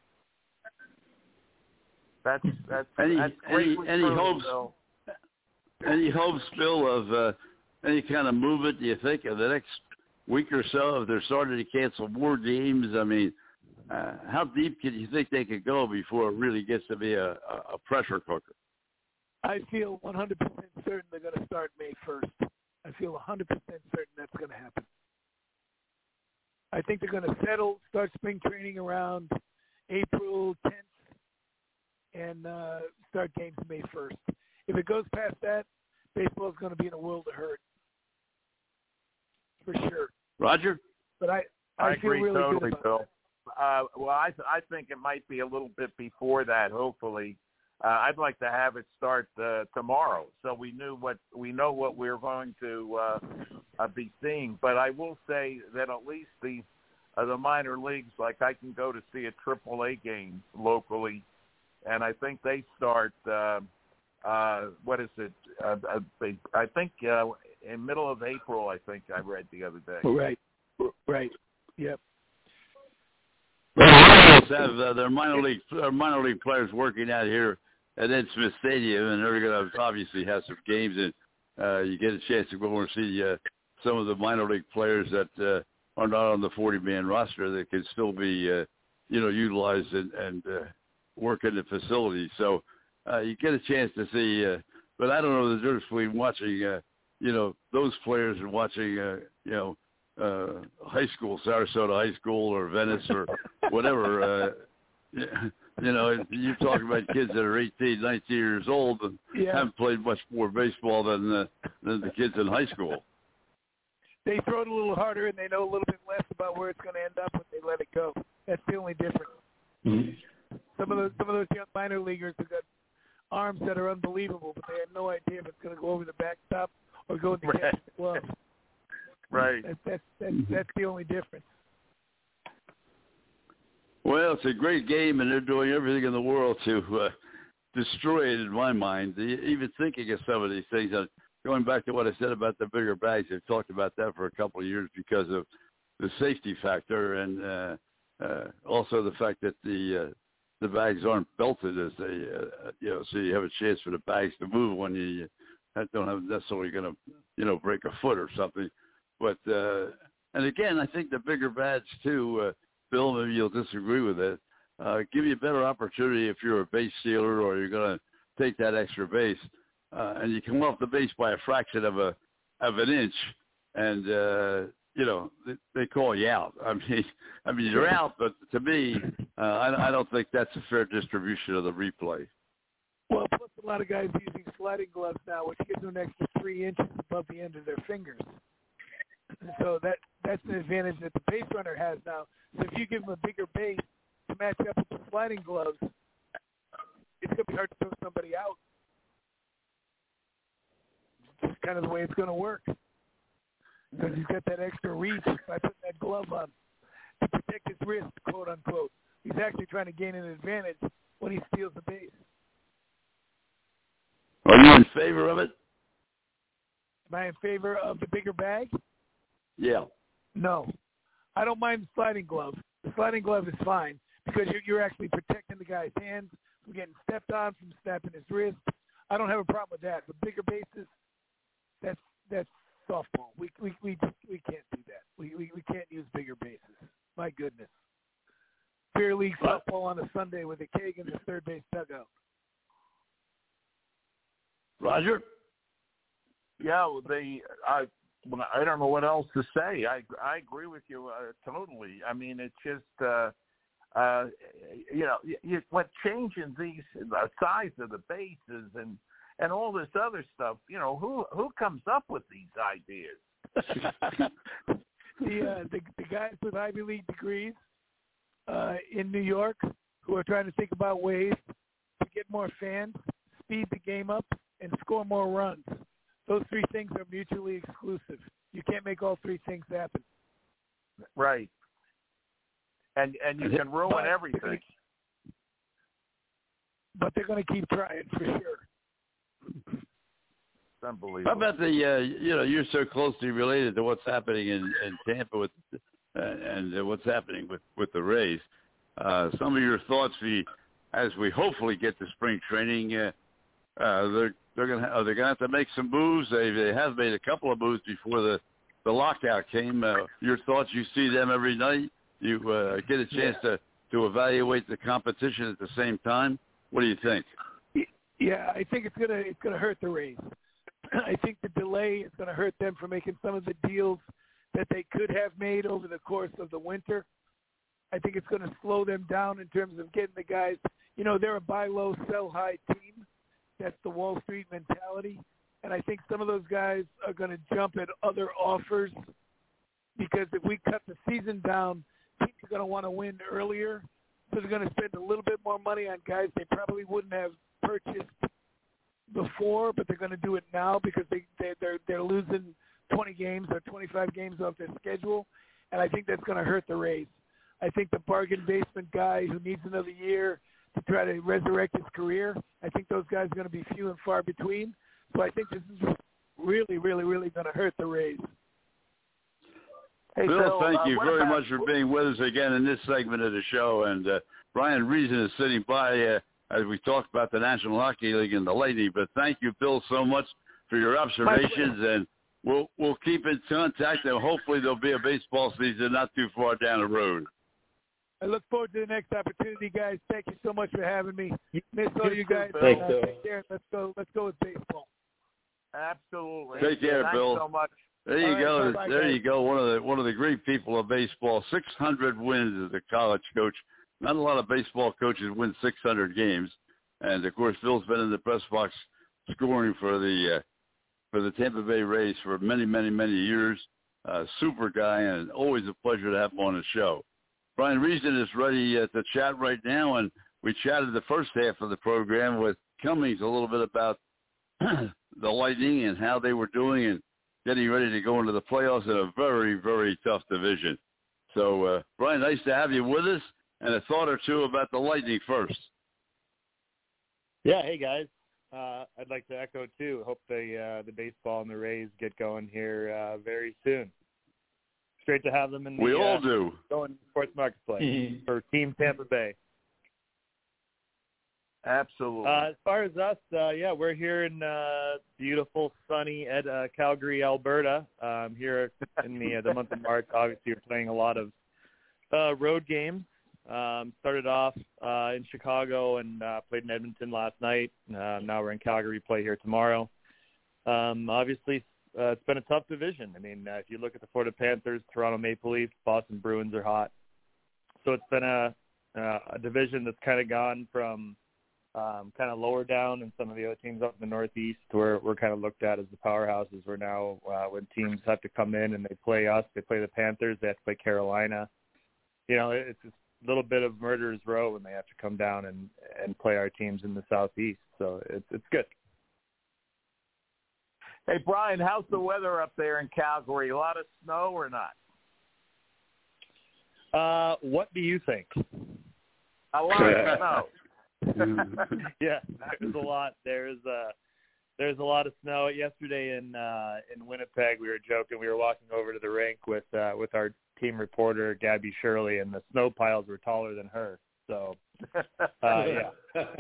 That's any hopes? Bill? Any hopes, Bill, of any kind of movement? Do you think of the next week or so if they're starting to cancel more games? I mean, how deep can you think they could go before it really gets to be a pressure cooker? I feel 100% certain they're going to start May 1st. I feel 100% certain that's going to happen. I think they're going to start spring training around April 10th, and start games May 1st. If it goes past that, baseball is going to be in a world of hurt, for sure. Roger? But I feel agree really totally, good about Bill. that. Well, I think it might be a little bit before that, hopefully. I'd like to have it start tomorrow, so we know what we're going to be seeing. But I will say that at least the minor leagues, like I can go to see a AAA game locally, and I think they start. What is it? I think in middle of April. I think I read the other day. Right. Yep. Have their minor league players working out here at Ed Smith Stadium, and they're going to obviously have some games, and you get a chance to go over and see some of the minor league players that are not on the 40-man roster that can still be utilized and work in the facility. So you get a chance to see, but I don't know the difference between watching those players and watching high school, Sarasota High School or Venice or whatever. You're talking about kids that are 18, 19 years old and haven't played much more baseball than the kids in high school. They throw it a little harder and they know a little bit less about where it's going to end up when they let it go. That's the only difference. Mm-hmm. Some of those young minor leaguers have got arms that are unbelievable, but they have no idea if it's going to go over the backstop or go in the catcher's glove. Right. That's the only difference. Well, it's a great game, and they're doing everything in the world to destroy it, in my mind. Even thinking of some of these things, going back to what I said about the bigger bags, I've talked about that for a couple of years because of the safety factor and also the fact that the bags aren't belted as they, so you have a chance for the bags to move when you don't have necessarily going to, break a foot or something. But, and again, I think the bigger bags too, Bill, maybe you'll disagree with it, give you a better opportunity if you're a base stealer or you're going to take that extra base, and you come off the base by a fraction of an inch, and they call you out. I mean you're out, but to me, I don't think that's a fair distribution of the replay. Well, plus a lot of guys using sliding gloves now, which gives them an extra 3 inches above the end of their fingers. So that's an advantage that the base runner has now. So if you give them a bigger base to match up with the sliding gloves, it's going to be hard to throw somebody out. It's just kind of the way it's going to work. Because he's got that extra reach by putting that glove on to protect his wrist, quote unquote. He's actually trying to gain an advantage when he steals the base. Are you in favor of it? Am I in favor of the bigger bag? Yeah. No. I don't mind the sliding glove. The sliding glove is fine because you're actually protecting the guy's hands from getting stepped on, from snapping his wrist. I don't have a problem with that. The bigger bases, that's softball. We can't do that. We can't use bigger bases. My goodness. Fair League softball on a Sunday with a keg in the third base dugout. Roger? Yeah, I don't know what else to say. I agree with you totally. I mean, it's just what changing these the size of the bases and all this other stuff. Who comes up with these ideas? the guys with Ivy League degrees in New York who are trying to think about ways to get more fans, speed the game up, and score more runs. Those three things are mutually exclusive. You can't make all three things happen. Right. And you can ruin everything. But they're going to keep trying for sure. It's unbelievable. How about you're so closely related to what's happening in Tampa with and what's happening with the Rays. Some of your thoughts as we hopefully get to spring training. They're going to have to make some moves. They have made a couple of moves before the lockout came. Your thoughts? You see them every night. You get a chance to evaluate the competition at the same time. What do you think? Yeah, I think it's gonna hurt the Rays. I think the delay is going to hurt them for making some of the deals that they could have made over the course of the winter. I think it's going to slow them down in terms of getting the guys. They're a buy low, sell high team. That's the Wall Street mentality. And I think some of those guys are going to jump at other offers because if we cut the season down, teams are going to want to win earlier. So they're going to spend a little bit more money on guys they probably wouldn't have purchased before, but they're going to do it now because they're losing 20 games or 25 games off their schedule, and I think that's going to hurt the Rays. I think the bargain basement guy who needs another year to try to resurrect his career, I think those guys are going to be few and far between. So I think this is really, really, really going to hurt the Rays. Hey, Bill, thank you very much for being with us again in this segment of the show. And Brian Reason is sitting by as we talked about the National Hockey League and the Lady. But thank you, Bill, so much for your observations. And we'll keep in contact, and hopefully there'll be a baseball season not too far down the road. I look forward to the next opportunity, guys. Thank you so much for having me. Miss all you guys. Thanks, take care. Let's go with baseball. Absolutely. Take care, Thanks Bill. so much. There you go. Bye-bye, there guys. you go. One of the great people of baseball. 600 wins as a college coach. Not a lot of baseball coaches win 600 games. And of course, Phil's been in the press box scoring for the Tampa Bay Rays for many, many, many years. Super guy, and always a pleasure to have him on the show. Brian Reason is ready to chat right now, and we chatted the first half of the program with Cummings a little bit about the Lightning and how they were doing and getting ready to go into the playoffs in a very, very tough division. So, Brian, nice to have you with us, and a thought or two about the Lightning first. Yeah, hey, guys. I'd like to echo, too. Hope the baseball and the Rays get going here very soon. It's great to have them in the we all do. going sports marketplace for Team Tampa Bay. Absolutely. As far as us, we're here in beautiful, sunny Calgary, Alberta. Here in the month of March, obviously, we're playing a lot of road games. Started off in Chicago and played in Edmonton last night. Now we're in Calgary, play here tomorrow. Obviously, it's been a tough division. I mean, if you look at the Florida Panthers, Toronto Maple Leafs, Boston Bruins are hot. So it's been a division that's kind of gone from kind of lower down and some of the other teams up in the Northeast where we're kind of looked at as the powerhouses. We're now, when teams have to come in and they play us, they play the Panthers, they have to play Carolina. You know, it's just a little bit of murderer's row when they have to come down and play our teams in the Southeast. So it's good. Hey, Brian, how's the weather up there in Calgary? A lot of snow or not? What do you think? A lot of snow. Yeah, there's a lot. There's a lot of snow. Yesterday in Winnipeg, we were joking. We were walking over to the rink with our team reporter Gabby Shirley, and the snow piles were taller than her. So, yeah.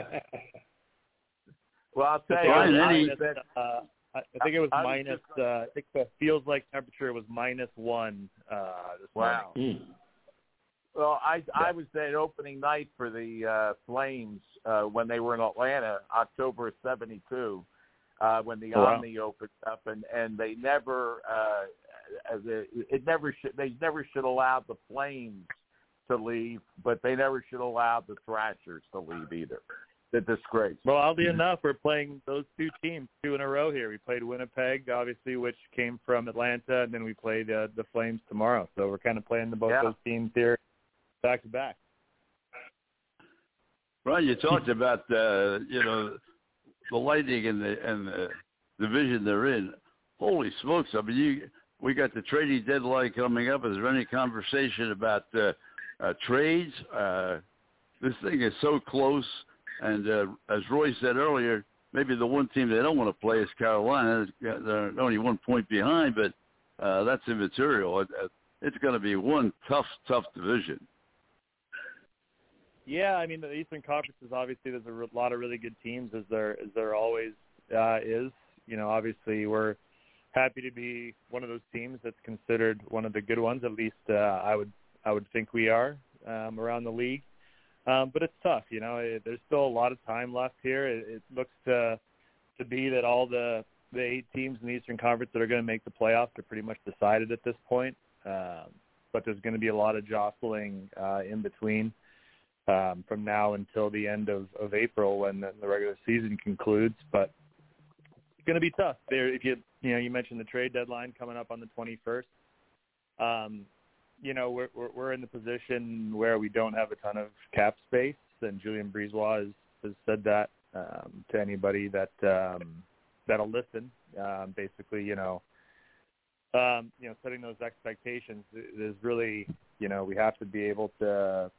Well, I'll tell you, I think it was minus. I think the feels like temperature was -1 this morning. Wow. Well, I was there opening night for the Flames when they were in Atlanta, October '72, when the Omni opened up, and they never they never should allow the Flames to leave, but they never should allow the Thrashers to leave either. The disgrace. Well, oddly enough, we're playing those two teams 2 in a row here. We played Winnipeg, obviously, which came from Atlanta, and then we played the Flames tomorrow. So we're kind of playing both those teams here back to back. Right, you talked about the Lightning and the division they're in. Holy smokes! I mean, we got the trading deadline coming up. Is there any conversation about trades? This thing is so close. And as Roy said earlier, maybe the one team they don't want to play is Carolina. They're only 1 point behind, but that's immaterial. It's going to be one tough division. Yeah, I mean, the Eastern Conference is obviously there's a lot of really good teams, as there always is. You know, obviously we're happy to be one of those teams that's considered one of the good ones. At least I would think we are around the league. But it's tough, you know. There's still a lot of time left here. It looks to be that all the 8 teams in the Eastern Conference that are going to make the playoffs are pretty much decided at this point. But there's going to be a lot of jostling in between from now until the end of April when the regular season concludes. But it's going to be tough. If you mentioned the trade deadline coming up on the 21st. You know, we're in the position where we don't have a ton of cap space, and Julien Brisebois has said that to anybody that that'll listen. Basically, setting those expectations is really, we have to be able to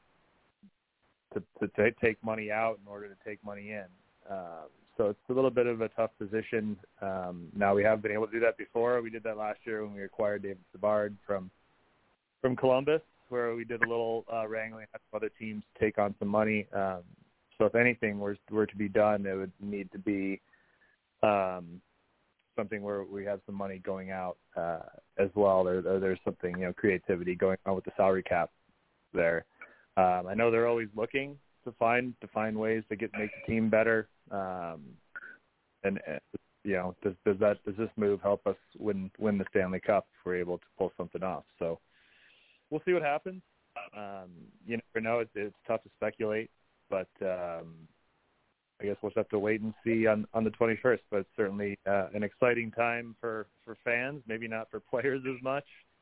take money out in order to take money in. So it's a little bit of a tough position. Now we have been able to do that before. We did that last year when we acquired David Savard from Columbus, where we did a little wrangling, had some other teams take on some money. So if anything were to be done, it would need to be something where we have some money going out as well. There's something, creativity going on with the salary cap there. I know they're always looking to find ways to make the team better. Does this move help us win the Stanley Cup if we're able to pull something off? So we'll see what happens. You never know. It's tough to speculate, but I guess we'll just have to wait and see on the 21st. But it's certainly an exciting time for fans, maybe not for players as much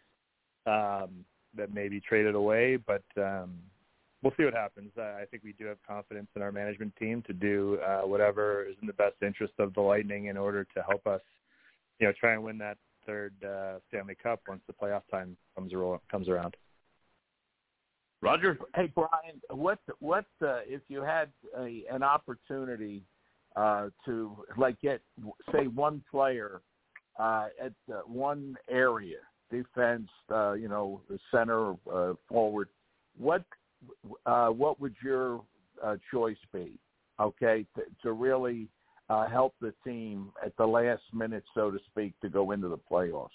that may be traded away, but we'll see what happens. I think we do have confidence in our management team to do whatever is in the best interest of the Lightning in order to help us, try and win that third Stanley Cup once the playoff time comes around. Roger? Hey, Brian, what if you had an opportunity to get, say, one player at one area, defense, the center, forward, what would your choice be, okay, to really help the team at the last minute, so to speak, to go into the playoffs?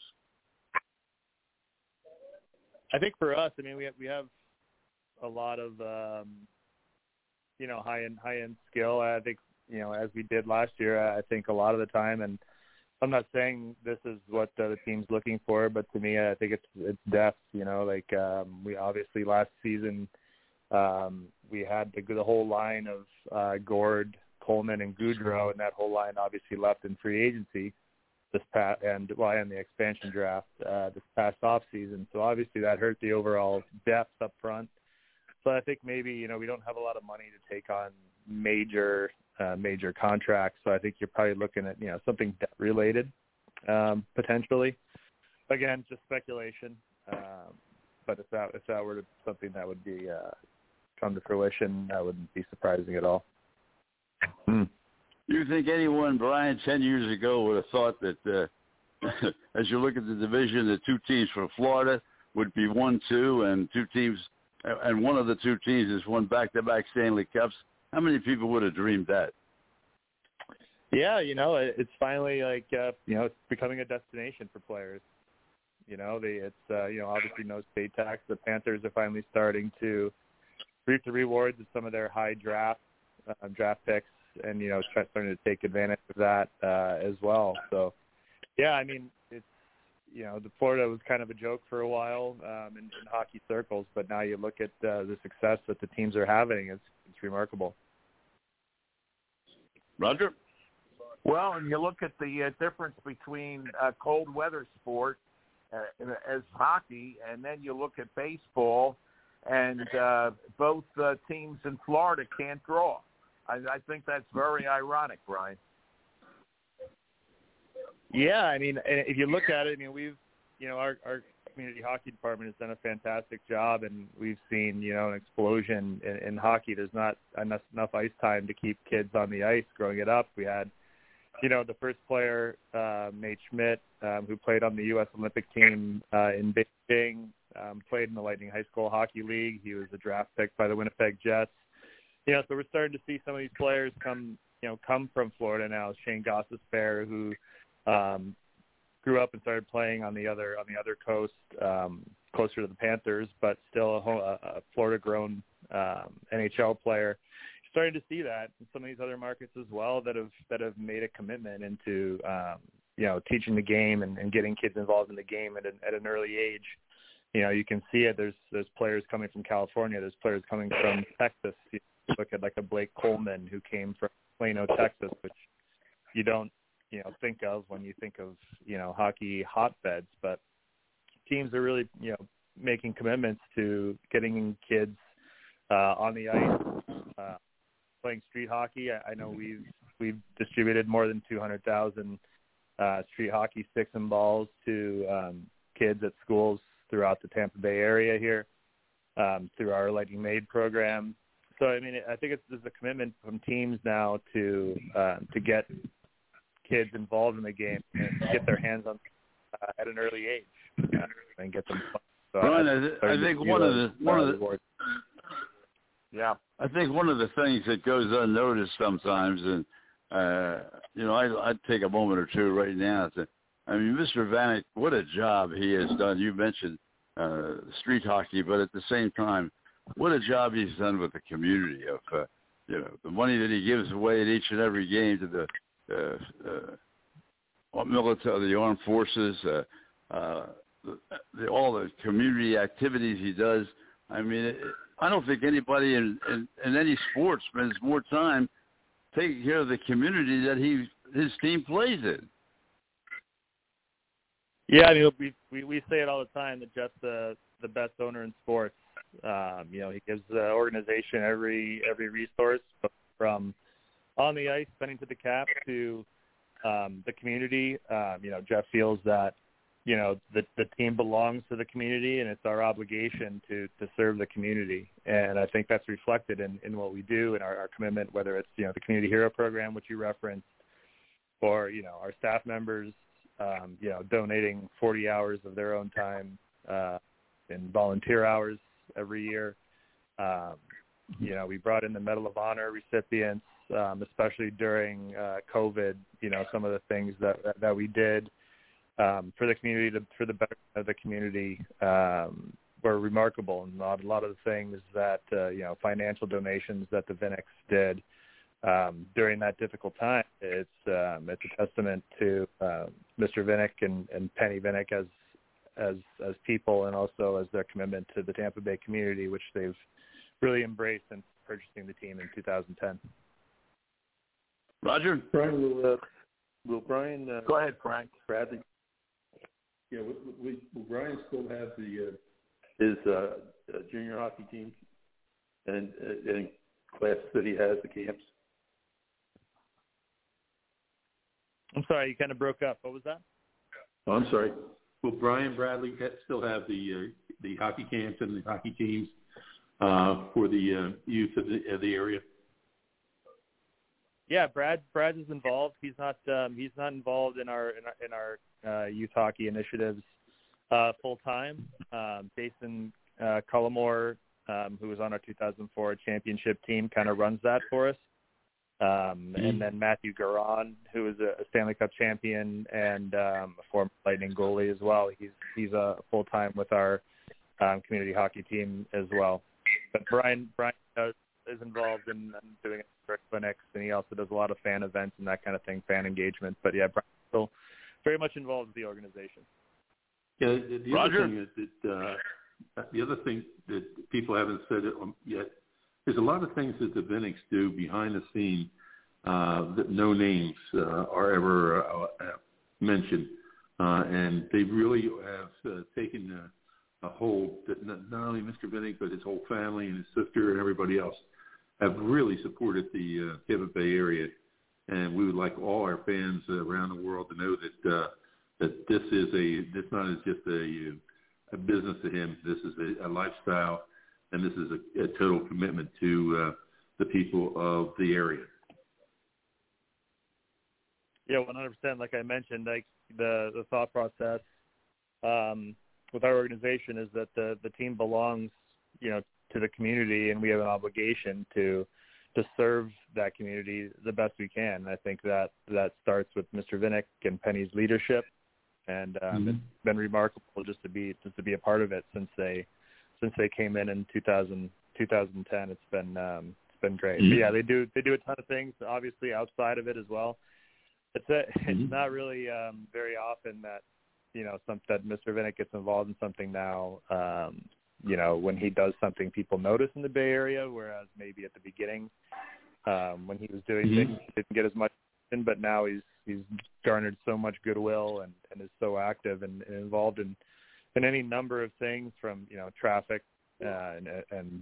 I think for us, we have a lot of high-end skill. I think, as we did last year, I think a lot of the time, and I'm not saying this is what the team's looking for, but to me, I think it's depth. We obviously last season we had the whole line of Gord, Coleman, and Goudreau, and that whole line obviously left in free agency and the expansion draft this past off season. So obviously that hurt the overall depth up front. So I think maybe, we don't have a lot of money to take on major contracts. So I think you're probably looking at, something debt related, potentially. Again, just speculation. But if that were something that would be come to fruition, that wouldn't be surprising at all. Do you think anyone, Brian, 10 years ago would have thought that as you look at the division, the two teams from Florida would be 1-2 and two teams, and one of the two teams has won back-to-back Stanley Cups? How many people would have dreamed that? Yeah, it's finally it's becoming a destination for players. It's obviously no state tax. The Panthers are finally starting to reap the rewards of some of their high draft picks, and starting to take advantage of that as well. So, yeah, it's the Florida was kind of a joke for a while in hockey circles, but now you look at the success that the teams are having. It's remarkable. Roger? Well, and you look at the difference between cold weather sport as hockey, and then you look at baseball, and both teams in Florida can't draw. I think that's very ironic, Brian. Yeah, if you look at it, we've, our community hockey department has done a fantastic job, and we've seen, an explosion in hockey. There's not enough ice time to keep kids on the ice growing it up. We had, the first player, Nate Schmidt, who played on the U.S. Olympic team in Beijing, played in the Lightning High School Hockey League. He was a draft pick by the Winnipeg Jets. So we're starting to see some of these players come from Florida now. Shane Gostisbehere, who grew up and started playing on the other coast, closer to the Panthers, but still a Florida-grown NHL player. Starting to see that in some of these other markets as well that have made a commitment into teaching the game and getting kids involved in the game at an early age. You can see it. There's players coming from California. There's players coming from Texas. You look at like a Blake Coleman who came from Plano, Texas, which you don't think of when you think of hockey hotbeds. But teams are really making commitments to getting kids on the ice playing street hockey. I know we've distributed more than 200,000 street hockey sticks and balls to kids at schools throughout the Tampa Bay area here through our Lightning Maid program. So, I mean, I think there's a commitment from teams now to get kids involved in the game and get their hands on at an early age and get them. So Brian, I think one of the I think one of the things that goes unnoticed sometimes, and I'd take a moment or two right now to. I mean, Mr. Vanek, what a job he has done. You mentioned street hockey, but at the same time, what a job he's done with the community of, the money that he gives away at each and every game to the military, the armed forces, all the community activities he does. I mean, I don't think anybody in any sport spends more time taking care of the community that his team plays in. Yeah, I mean, we say it all the time that Jeff's the best owner in sports. He gives the organization every resource, from on the ice, spending to the cap, to the community. Jeff feels that the team belongs to the community, and it's our obligation to serve the community. And I think that's reflected in what we do and our commitment, whether it's the Community Hero Program, which you referenced, or our staff members donating 40 hours of their own time in volunteer hours every year. We brought in the Medal of Honor recipients, especially during COVID. Some of the things that we did for the community, for the betterment of the community, were remarkable. And a lot of the things that financial donations that the Vinicks did during that difficult time, it's a testament to Mr. Vinik and Penny Vinik as people, and also as their commitment to the Tampa Bay community, which they've really embraced since purchasing the team in 2010. Roger? Brian, will Brian... Go ahead, Frank. Bradley. Yeah, will Brian still have his junior hockey team and classes that he has, the camps? I'm sorry, you kind of broke up. What was that? Oh, I'm sorry. Will Brian Bradley still have the hockey camps and the hockey teams for the youth of the area? Yeah, Brad is involved. He's not involved in our youth hockey initiatives full time. Jason Cullimore, who was on our 2004 championship team, kind of runs that for us. And then Matthew Garon, who is a Stanley Cup champion and a former Lightning goalie as well. He's full time with our community hockey team as well. But Brian is involved in doing it for clinics, and he also does a lot of fan events and that kind of thing, fan engagement. But yeah, Brian's still very much involved with the organization. Yeah, the other thing that people haven't said yet. There's a lot of things that the Vinicks do behind the scene that no names are ever mentioned, and they really have taken a hold that not only Mr. Vinik but his whole family and his sister and everybody else have really supported the Tampa Bay area, and we would like all our fans around the world to know that this not just a business to him. This is a lifestyle. And this is a total commitment to the people of the area. Yeah, 100%. Like I mentioned, like the thought process with our organization is that the team belongs, to the community, and we have an obligation to serve that community the best we can. And I think that starts with Mr. Vinik and Penny's leadership, and it's been remarkable just to be a part of it since they came in 2010. It's been great. But yeah, they do a ton of things, obviously outside of it as well. It's not really very often that that Mr. Vinik gets involved in something now. When he does something, people notice in the Bay Area, whereas maybe at the beginning, when he was doing things, he didn't get as much attention. But now he's garnered so much goodwill and is so active and involved in any number of things, from traffic and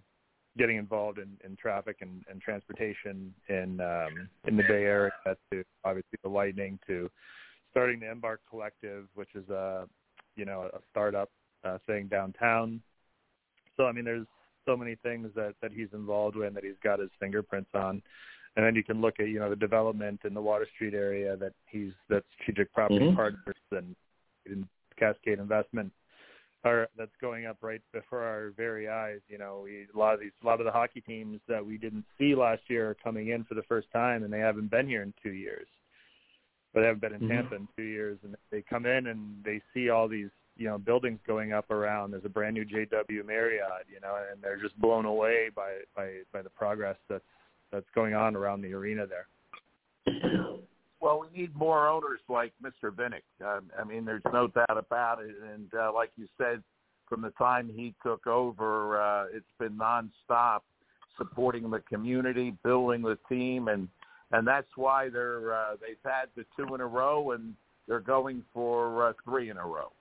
getting involved in traffic and transportation in the Bay Area, to obviously the Lightning, to starting the Embark Collective, which is a startup thing downtown. So I mean, there's so many things that he's involved with, that he's got his fingerprints on. And then you can look at, the development in the Water Street area that Strategic Property Partners and Cascade Investment that's going up right before our very eyes. A lot of the hockey teams that we didn't see last year are coming in for the first time, and they haven't been here in 2 years. But they haven't been in Tampa in 2 years, and they come in and they see all these buildings going up around. There's a brand new JW Marriott, and they're just blown away by the progress that's going on around the arena there. Well, we need more owners like Mr. Vinnick. I mean, there's no doubt about it. And like you said, from the time he took over, it's been nonstop supporting the community, building the team, and that's why they've had the 2 in a row, and they're going for 3 in a row.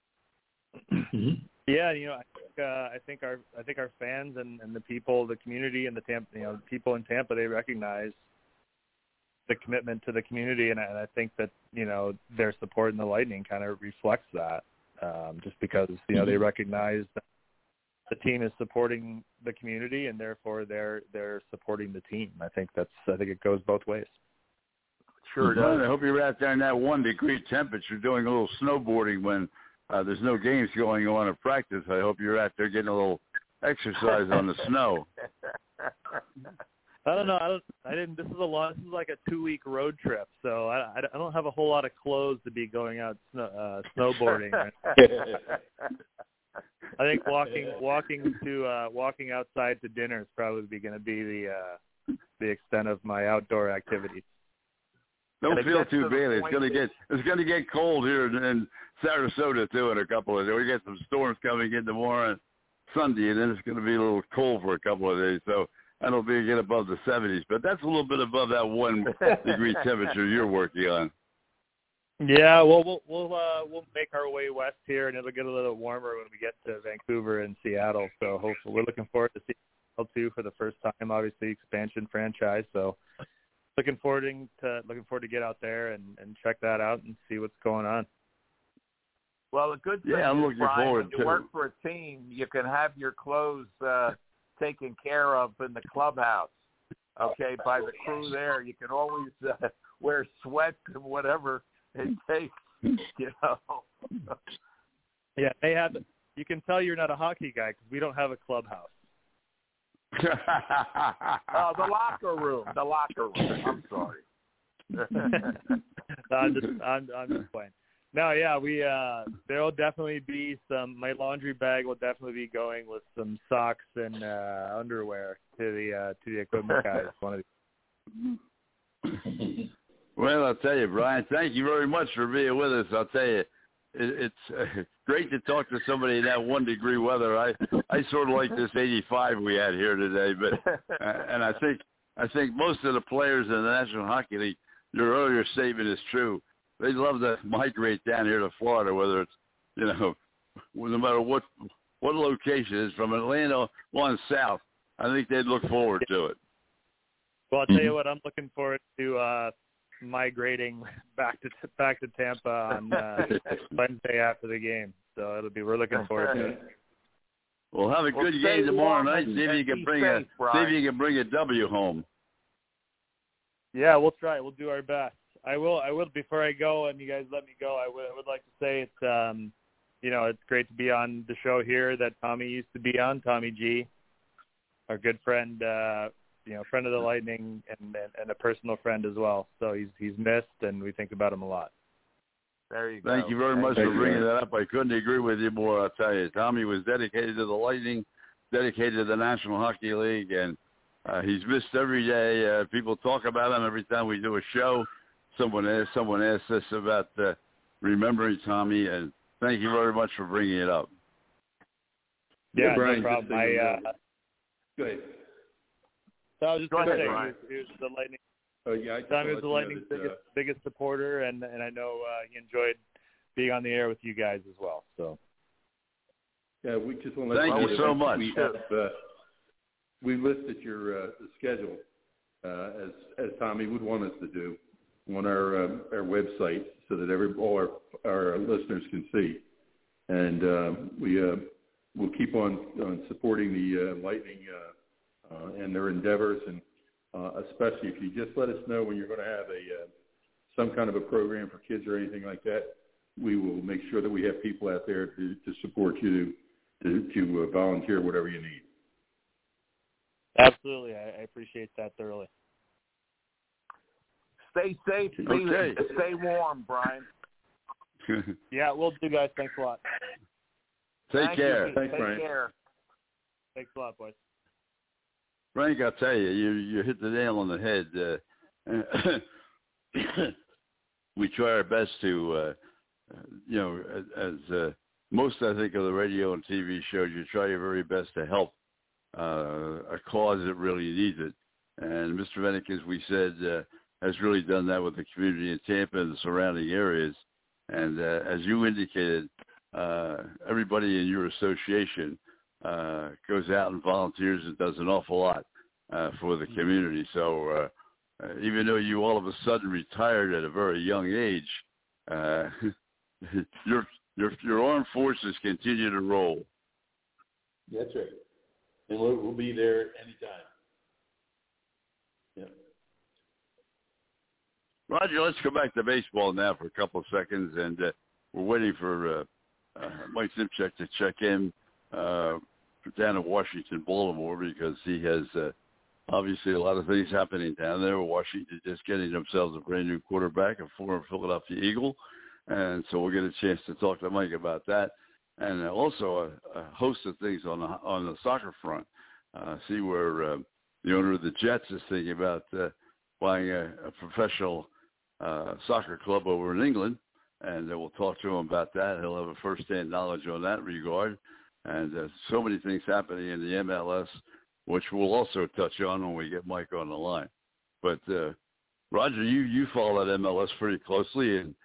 Yeah, I think our fans and the people, the community, and the Tampa, people in Tampa, they recognize the commitment to the community, and I think that their support in the Lightning kind of reflects that, just because they recognize that the team is supporting the community, and therefore they're supporting the team. I think it goes both ways. Sure does. I hope you're out there in that 1 degree temperature doing a little snowboarding when there's no games going on or practice. I hope you're out there getting a little exercise on the snow. I don't know. This is like a 2-week road trip, so I don't have a whole lot of clothes to be going out snowboarding. I think walking outside to dinner is probably going to be the extent of my outdoor activities. Don't feel too bad. It's going to get cold here in Sarasota too in a couple of days. We get some storms coming in tomorrow and Sunday, and then it's going to be a little cold for a couple of days. So I don't think get above the 70s, but that's a little bit above that 1 degree temperature you're working on. Yeah, well, we'll make our way west here, and it'll get a little warmer when we get to Vancouver and Seattle. So hopefully, we're looking forward to seeing L2 for the first time. Obviously, expansion franchise. So looking forward to get out there and check that out and see what's going on. Well, the good thing I'm is, looking Brian, forward when you to work for a team, you can have your clothes taken care of in the clubhouse, okay, by the crew there. You can always wear sweats and whatever it takes, Yeah, they have. You can tell you're not a hockey guy because we don't have a clubhouse. The locker room. I'm sorry. I'm just playing. No, yeah, there'll definitely be my laundry bag will definitely be going with some socks and underwear to the equipment guys. Well, I'll tell you, Brian, thank you very much for being with us. I'll tell you, it's great to talk to somebody in that 1 degree weather. I sort of like this 85 we had here today, but and I think most of the players in the National Hockey League, your earlier statement is true. They'd love to migrate down here to Florida, whether it's, no matter what location it is, from Atlanta on south. I think they'd look forward to it. Well, I'll tell you what, I'm looking forward to migrating back to Tampa on Wednesday after the game. So we're looking forward to it. Well, have a good game tomorrow night. See if you can bring a W home. Yeah, we'll try. We'll do our best. I will. Before I go, and you guys let me go, I would like to say it's it's great to be on the show here that Tommy used to be on, Tommy G, our good friend, friend of the Lightning and a personal friend as well. So he's missed, and we think about him a lot. There you go. Thank you very much for bringing that up. I couldn't agree with you more. I'll tell you, Tommy was dedicated to the Lightning, dedicated to the National Hockey League, and he's missed every day. People talk about him every time we do a show. Someone asks us about remembering Tommy, and thank you very much for bringing it up. Yeah, Brian, no problem. Go ahead. So I was just going to say, he was the Lightning. Oh, yeah, Tommy was the Lightning's biggest supporter, and I know he enjoyed being on the air with you guys as well. So. Yeah, we just want to thank you so much. we listed your the schedule as Tommy would want us to do on our website so that all our listeners can see, and we'll keep on supporting the Lightning and their endeavors, and especially if you just let us know when you're going to have some kind of a program for kids or anything like that, we will make sure that we have people out there to support you to volunteer whatever you need. Absolutely. I appreciate that thoroughly. Stay safe. Stay warm, Brian. Yeah, we'll do, guys. Thanks a lot. Take care. Thanks, Take Brian. care. Thanks a lot, boys. Frank, I'll tell you, you hit the nail on the head. We try our best to, as most, I think, of the radio and TV shows, you try your very best to help a cause that really needs it. And Mr. Vennick, as we said, has really done that with the community in Tampa and the surrounding areas. And as you indicated, everybody in your association goes out and volunteers and does an awful lot for the community. So even though you all of a sudden retired at a very young age, your armed forces continue to roll. That's right. And we'll be there anytime. Yeah. Roger, let's go back to baseball now for a couple of seconds, and we're waiting for Mike Simchek to check in down in Washington, Baltimore, because he has obviously a lot of things happening down there. Washington just getting themselves a brand new quarterback, a former Philadelphia Eagle, and so we'll get a chance to talk to Mike about that, and also a host of things on the soccer front. See where the owner of the Jets is thinking about buying a professional soccer club over in England, and we'll talk to him about that. He'll have a first-hand knowledge on that regard. And so many things happening in the MLS, which we'll also touch on when we get Mike on the line. But, Roger, you follow that MLS pretty closely, and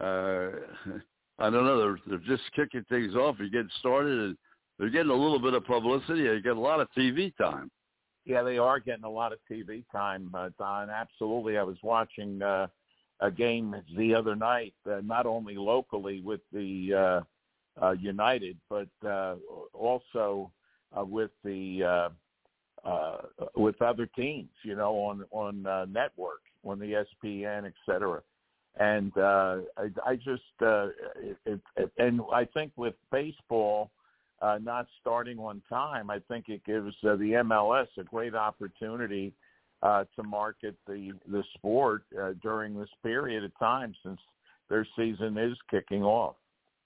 I don't know, they're just kicking things off and getting started, and they're getting a little bit of publicity. They get a lot of TV time. Yeah, they are getting a lot of TV time, Don. Absolutely. I was watching a game the other night, not only locally with the United, but also with the with other teams, on network, on the ESPN, et cetera. And I just and I think with baseball not starting on time, I think it gives the MLS a great opportunity to market the sport during this period of time, since their season is kicking off.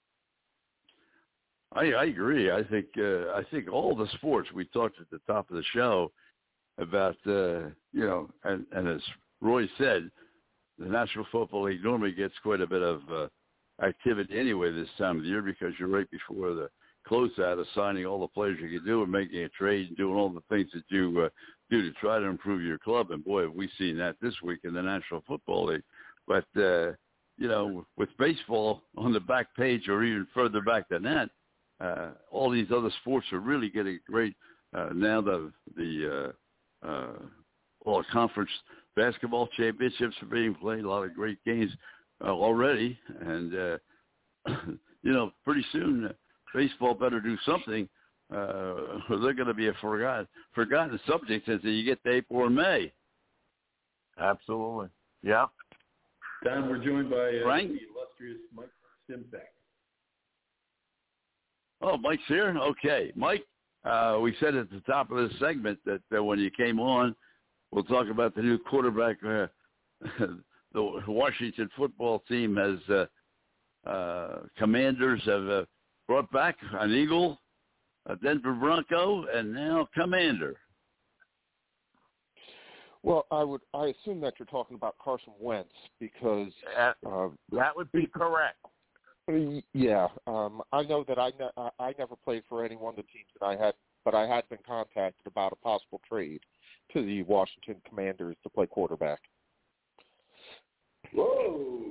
I agree. I think all the sports, we talked at the top of the show about, and as Roy said, the National Football League normally gets quite a bit of activity anyway this time of the year, because you're right before the closeout of signing all the players you can do and making a trade and doing all the things that you do to try to improve your club. And boy, have we seen that this week in the National Football League. But, with baseball on the back page, or even further back than that, all these other sports are really getting great. Now the all conference basketball championships are being played, a lot of great games already. And, pretty soon baseball better do something, or they're going to be a forgotten subject until you get to April or May. Absolutely. Yeah. Don, we're joined by Frank? the illustrious Mike Simchek. Oh, Mike's here? Okay. Mike, we said at the top of this segment that when you came on, we'll talk about the new quarterback. The Washington football team has Commanders have brought back an Eagle, a Denver Bronco, and now Commander. Well, I assume that you're talking about Carson Wentz, because that would be correct. Yeah, I know that I never played for any one of the teams that I had, but I had been contacted about a possible trade to the Washington Commanders to play quarterback. Whoa!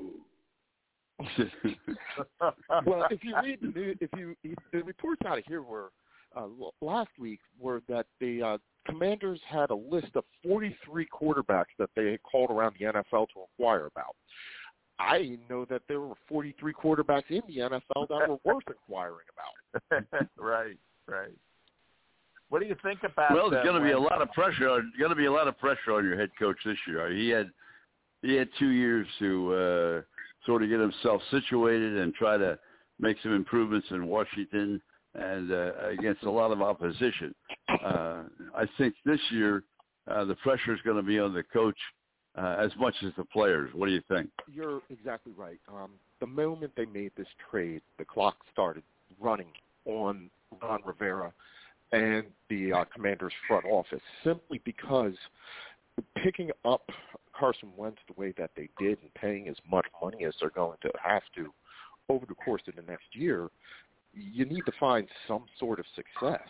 Well, if you read the news, the reports out of here were last week were that the Commanders had a list of 43 quarterbacks that they had called around the NFL to inquire about. I didn't know that there were 43 quarterbacks in the NFL that were worth inquiring about. Right. What do you think about? Well, there's going to be a lot of pressure. Going to be a lot of pressure on your head coach this year. He had 2 years to sort of get himself situated and try to make some improvements in Washington and against a lot of opposition. I think this year the pressure is going to be on the coach as much as the players. What do you think? You're exactly right. The moment they made this trade, the clock started running on Ron Rivera and the Commanders front office, simply because picking up Carson Wentz the way that they did and paying as much money as they're going to have to over the course of the next year, you need to find some sort of success.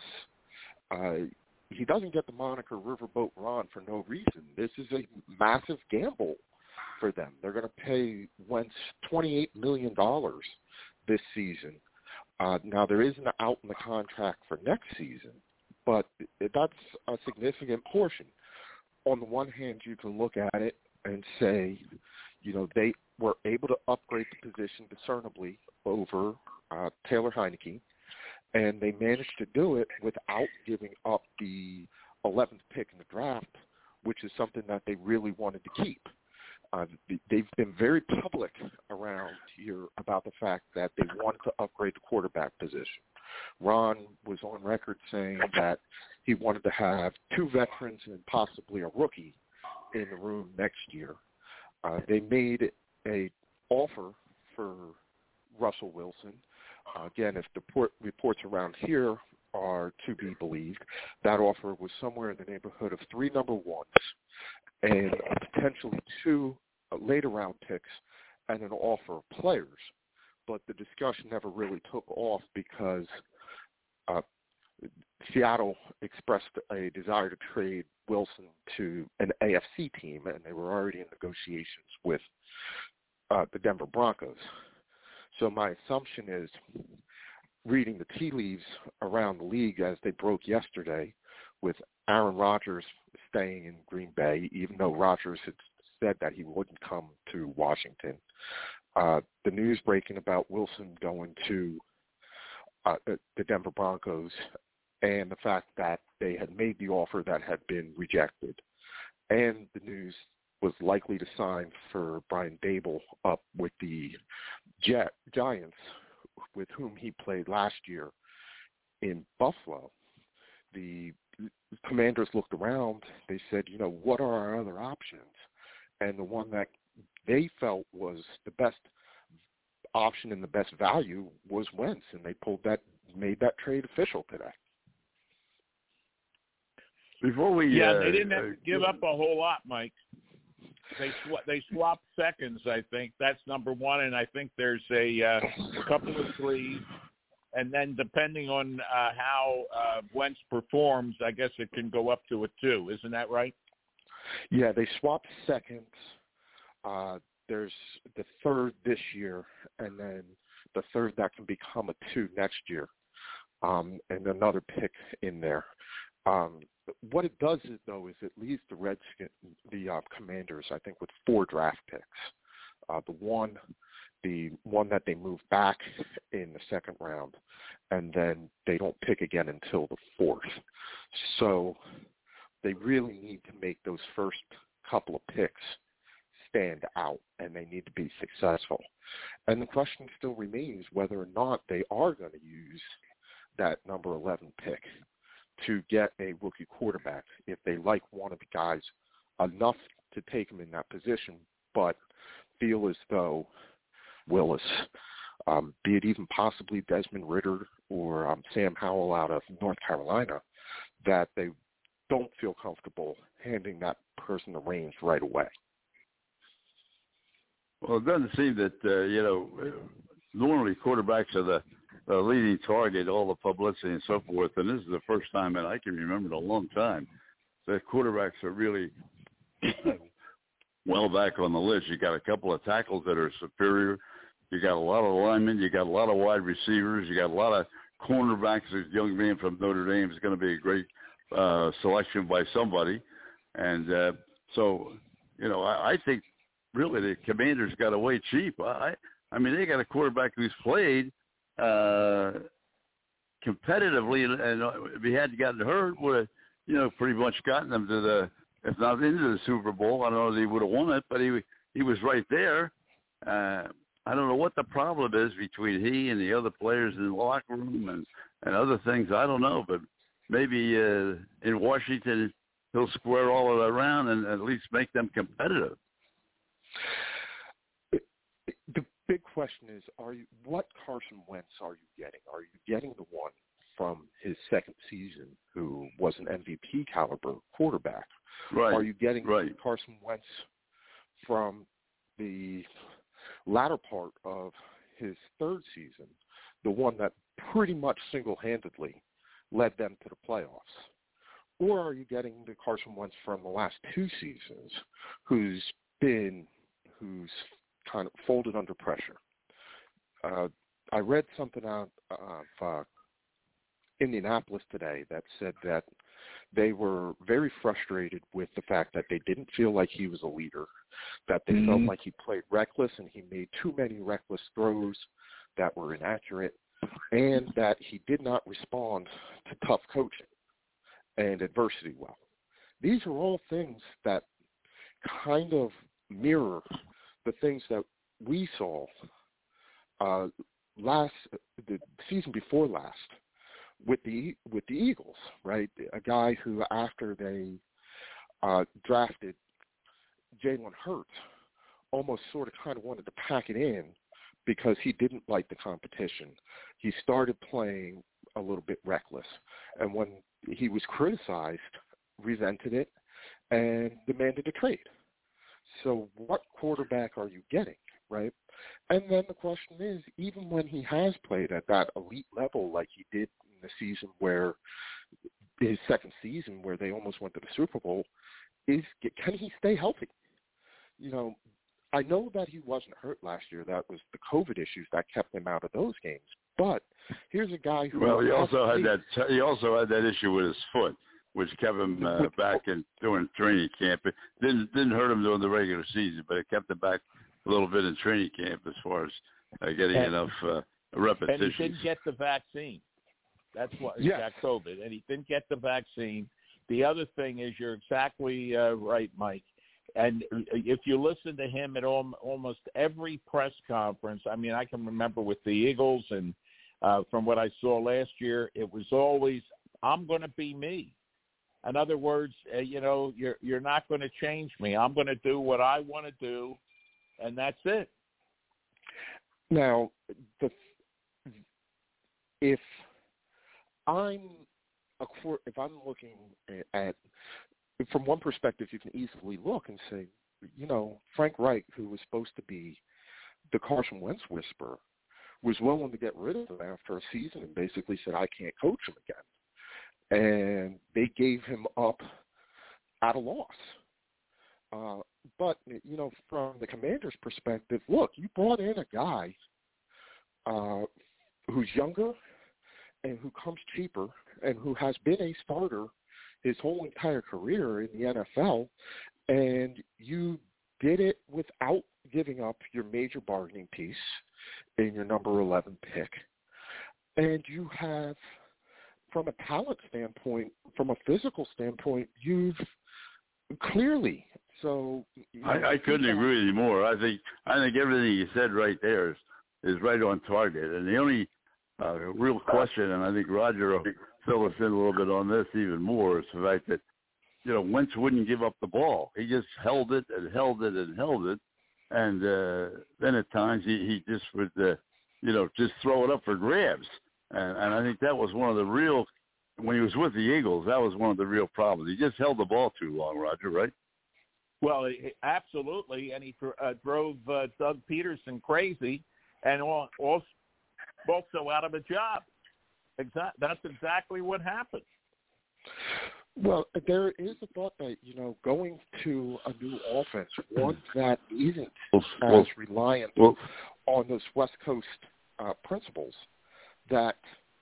He doesn't get the moniker Riverboat Ron for no reason. This is a massive gamble for them. They're going to pay Wentz $28 million this season. Now, there is an out in the contract for next season, but that's a significant portion. On the one hand, you can look at it and say, they were able to upgrade the position discernibly over Taylor Heineke, and they managed to do it without giving up the 11th pick in the draft, which is something that they really wanted to keep. They've been very public around here about the fact that they wanted to upgrade the quarterback position. Ron was on record saying that he wanted to have 2 veterans and possibly a rookie in the room next year. They made an offer for Russell Wilson. Again, if the reports around here are to be believed, that offer was somewhere in the neighborhood of 3 number ones and potentially 2 later round picks and an offer of players. But the discussion never really took off because Seattle expressed a desire to trade Wilson to an AFC team, and they were already in negotiations with the Denver Broncos. So my assumption is, reading the tea leaves around the league as they broke yesterday, with Aaron Rodgers staying in Green Bay, even though Rodgers had said that he wouldn't come to Washington. The news breaking about Wilson going to the Denver Broncos, and the fact that they had made the offer that had been rejected, and the news was likely to sign for Brian Dable up with the Giants, with whom he played last year in Buffalo. The Commanders looked around. They said, what are our other options? And the one that they felt was the best option and the best value was Wentz, and they made that trade official today. Before we, they didn't have to give up a whole lot, Mike. They swapped seconds, I think. That's number one, and I think there's a couple of 3s. And then depending on how Wentz performs, I guess it can go up to a 2. Isn't that right? Yeah, they swapped seconds. There's the 3rd this year, and then the 3rd that can become a 2 next year, and another pick in there. What it does is it leaves the Commanders, I think, with 4 draft picks. The one that they move back in the 2nd round, and then they don't pick again until the 4th. So they really need to make those first couple of picks stand out, and they need to be successful. And the question still remains whether or not they are going to use that number 11 pick to get a rookie quarterback if they like one of the guys enough to take him in that position, but feel as though Willis, be it even possibly Desmond Ridder or Sam Howell out of North Carolina, that they don't feel comfortable handing that person the reins right away. Well, it doesn't seem that, normally quarterbacks are the leading target, all the publicity and so forth, and this is the first time that I can remember in a long time that quarterbacks are really well back on the list. You got a couple of tackles that are superior. You got a lot of linemen. You got a lot of wide receivers. You got a lot of cornerback, this young man from Notre Dame, is going to be a great selection by somebody. And so, I think really the Commanders got away cheap. I mean, they got a quarterback who's played competitively, and if he hadn't gotten hurt, would have, pretty much gotten them to if not into the Super Bowl. I don't know if he would have won it, but he was right there. I don't know what the problem is between he and the other players in the locker room and other things. I don't know, but maybe in Washington he'll square all of that around and at least make them competitive. The big question is, what Carson Wentz are you getting? Are you getting the one from his second season who was an MVP caliber quarterback? Right. Are you getting Carson Wentz from the latter part of his third season, the one that pretty much single-handedly led them to the playoffs? Or are you getting the Carson Wentz from the last two seasons who's kind of folded under pressure? I read something out of Indianapolis today that said that they were very frustrated with the fact that they didn't feel like he was a leader, that they felt like he played reckless and he made too many reckless throws that were inaccurate, and that he did not respond to tough coaching and adversity well. These are all things that kind of mirror the things that we saw the season before last with the Eagles, right? A guy who, after they drafted Jalen Hurts, almost sort of kind of wanted to pack it in because he didn't like the competition. He started playing a little bit reckless, and when he was criticized, resented it and demanded a trade. So what quarterback are you getting, right? And then the question is, even when he has played at that elite level like he did in the season where his second season where they almost went to the Super Bowl, can he stay healthy? I know that he wasn't hurt last year. That was the COVID issues that kept him out of those games. But here's a guy who he also had that issue with his foot, which kept him back during training camp. It didn't hurt him during the regular season, but it kept him back a little bit in training camp as far as getting enough repetitions. And he didn't get the vaccine. That's what he got COVID, and he didn't get the vaccine. The other thing is, you're exactly right, Mike. And if you listen to him at almost every press conference, I mean, I can remember with the Eagles, and from what I saw last year, it was always, I'm going to be me. In other words, you're not going to change me. I'm going to do what I want to do, and that's it. Now, if I'm looking at, from one perspective, you can easily look and say, Frank Reich, who was supposed to be the Carson Wentz whisperer, was willing to get rid of him after a season and basically said, I can't coach him again. And they gave him up at a loss. But, from the Commanders' perspective, look, you brought in a guy who's younger and who comes cheaper and who has been a starter his whole entire career in the NFL, and you did it without giving up your major bargaining piece in your number 11 pick. And you have, from a talent standpoint, from a physical standpoint, you've clearly. So I couldn't agree with you more. I think everything you said right there is right on target. And the only real question, and I think Roger will fill us in a little bit on this even more, is the fact that Wentz wouldn't give up the ball. He just held it and held it and held it, and then at times he just would just throw it up for grabs. And I think that was one of the real, when he was with the Eagles, that was one of the real problems. He just held the ball too long, Roger, right? Well, absolutely, and he drove Doug Peterson crazy, and also out of a job. That's exactly what happened. Well, there is a thought that, going to a new offense, one that isn't as reliant on those West Coast principles, that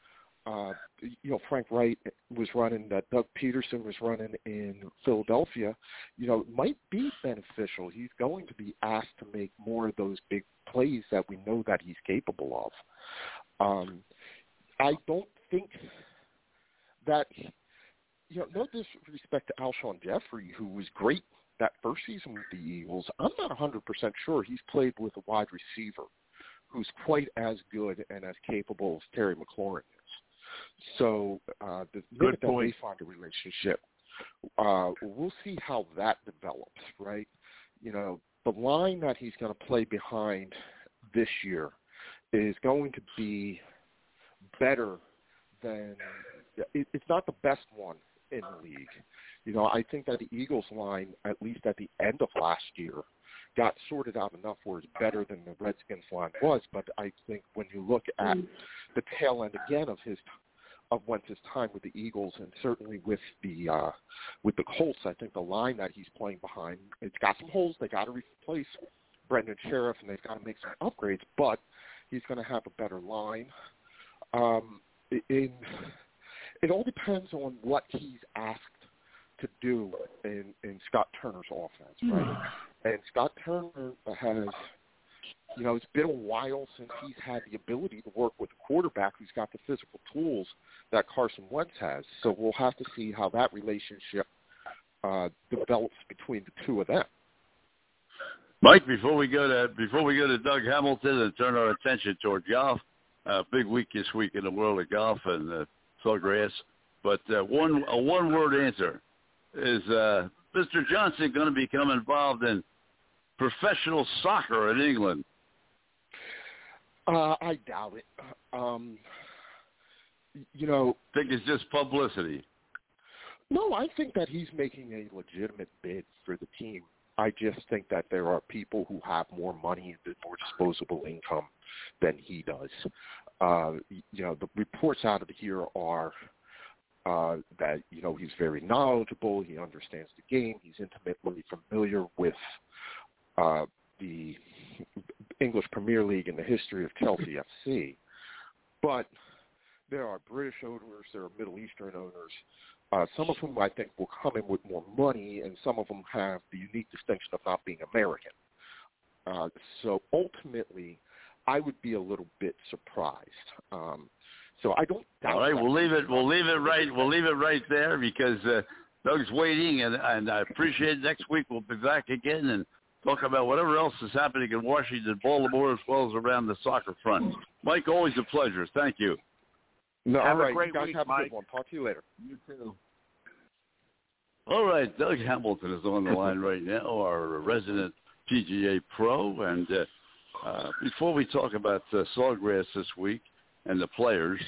Frank Wright was running, that Doug Peterson was running in Philadelphia, might be beneficial. He's going to be asked to make more of those big plays that we know that he's capable of. I don't think that, no disrespect to Alshon Jeffrey, who was great that first season with the Eagles. I'm not 100% sure he's played with a wide receiver who's quite as good and as capable as Terry McLaurin is. So the minute that they find a relationship, we'll see how that develops, right? The line that he's going to play behind this year is going to be better than – it's not the best one in the league. I think that the Eagles line, at least at the end of last year, got sorted out enough where it's better than the Redskins line was. But I think when you look at the tail end again of Wentz's time with the Eagles, and certainly with the Colts, I think the line that he's playing behind, it's got some holes. They got to replace Brendan Sheriff, and they've got to make some upgrades. But he's going to have a better line. It all depends on what he's asked to do in Scott Turner's offense, right? And Scott Turner has, it's been a while since he's had the ability to work with a quarterback who's got the physical tools that Carson Wentz has. So we'll have to see how that relationship develops between the two of them. Mike, before we go to Doug Hamilton and turn our attention toward golf, big week this week in the world of golf and Sawgrass. But a one-word answer is Mr. Johnson going to become involved in professional soccer in England? I doubt it. Think it's just publicity? No, I think that he's making a legitimate bid for the team. I just think that there are people who have more money and more disposable income than he does. The reports out of here are that, he's very knowledgeable. He understands the game. He's intimately familiar with the English Premier League and the history of Chelsea FC. But there are British owners, there are Middle Eastern owners, some of whom I think will come in with more money, and some of them have the unique distinction of not being American. So ultimately, I would be a little bit surprised. So I don't doubt. All right, we'll leave it right there because Doug's waiting, and I appreciate it. Next week we'll be back again and talk about whatever else is happening in Washington, Baltimore, as well as around the soccer front. Mike, always a pleasure. Thank you. No, have all right, a great you guys week, have Mike. a good one. Talk to you later. You too. All right, Doug Hamilton is on the line right now, our resident PGA pro. And before we talk about Sawgrass this week and the players,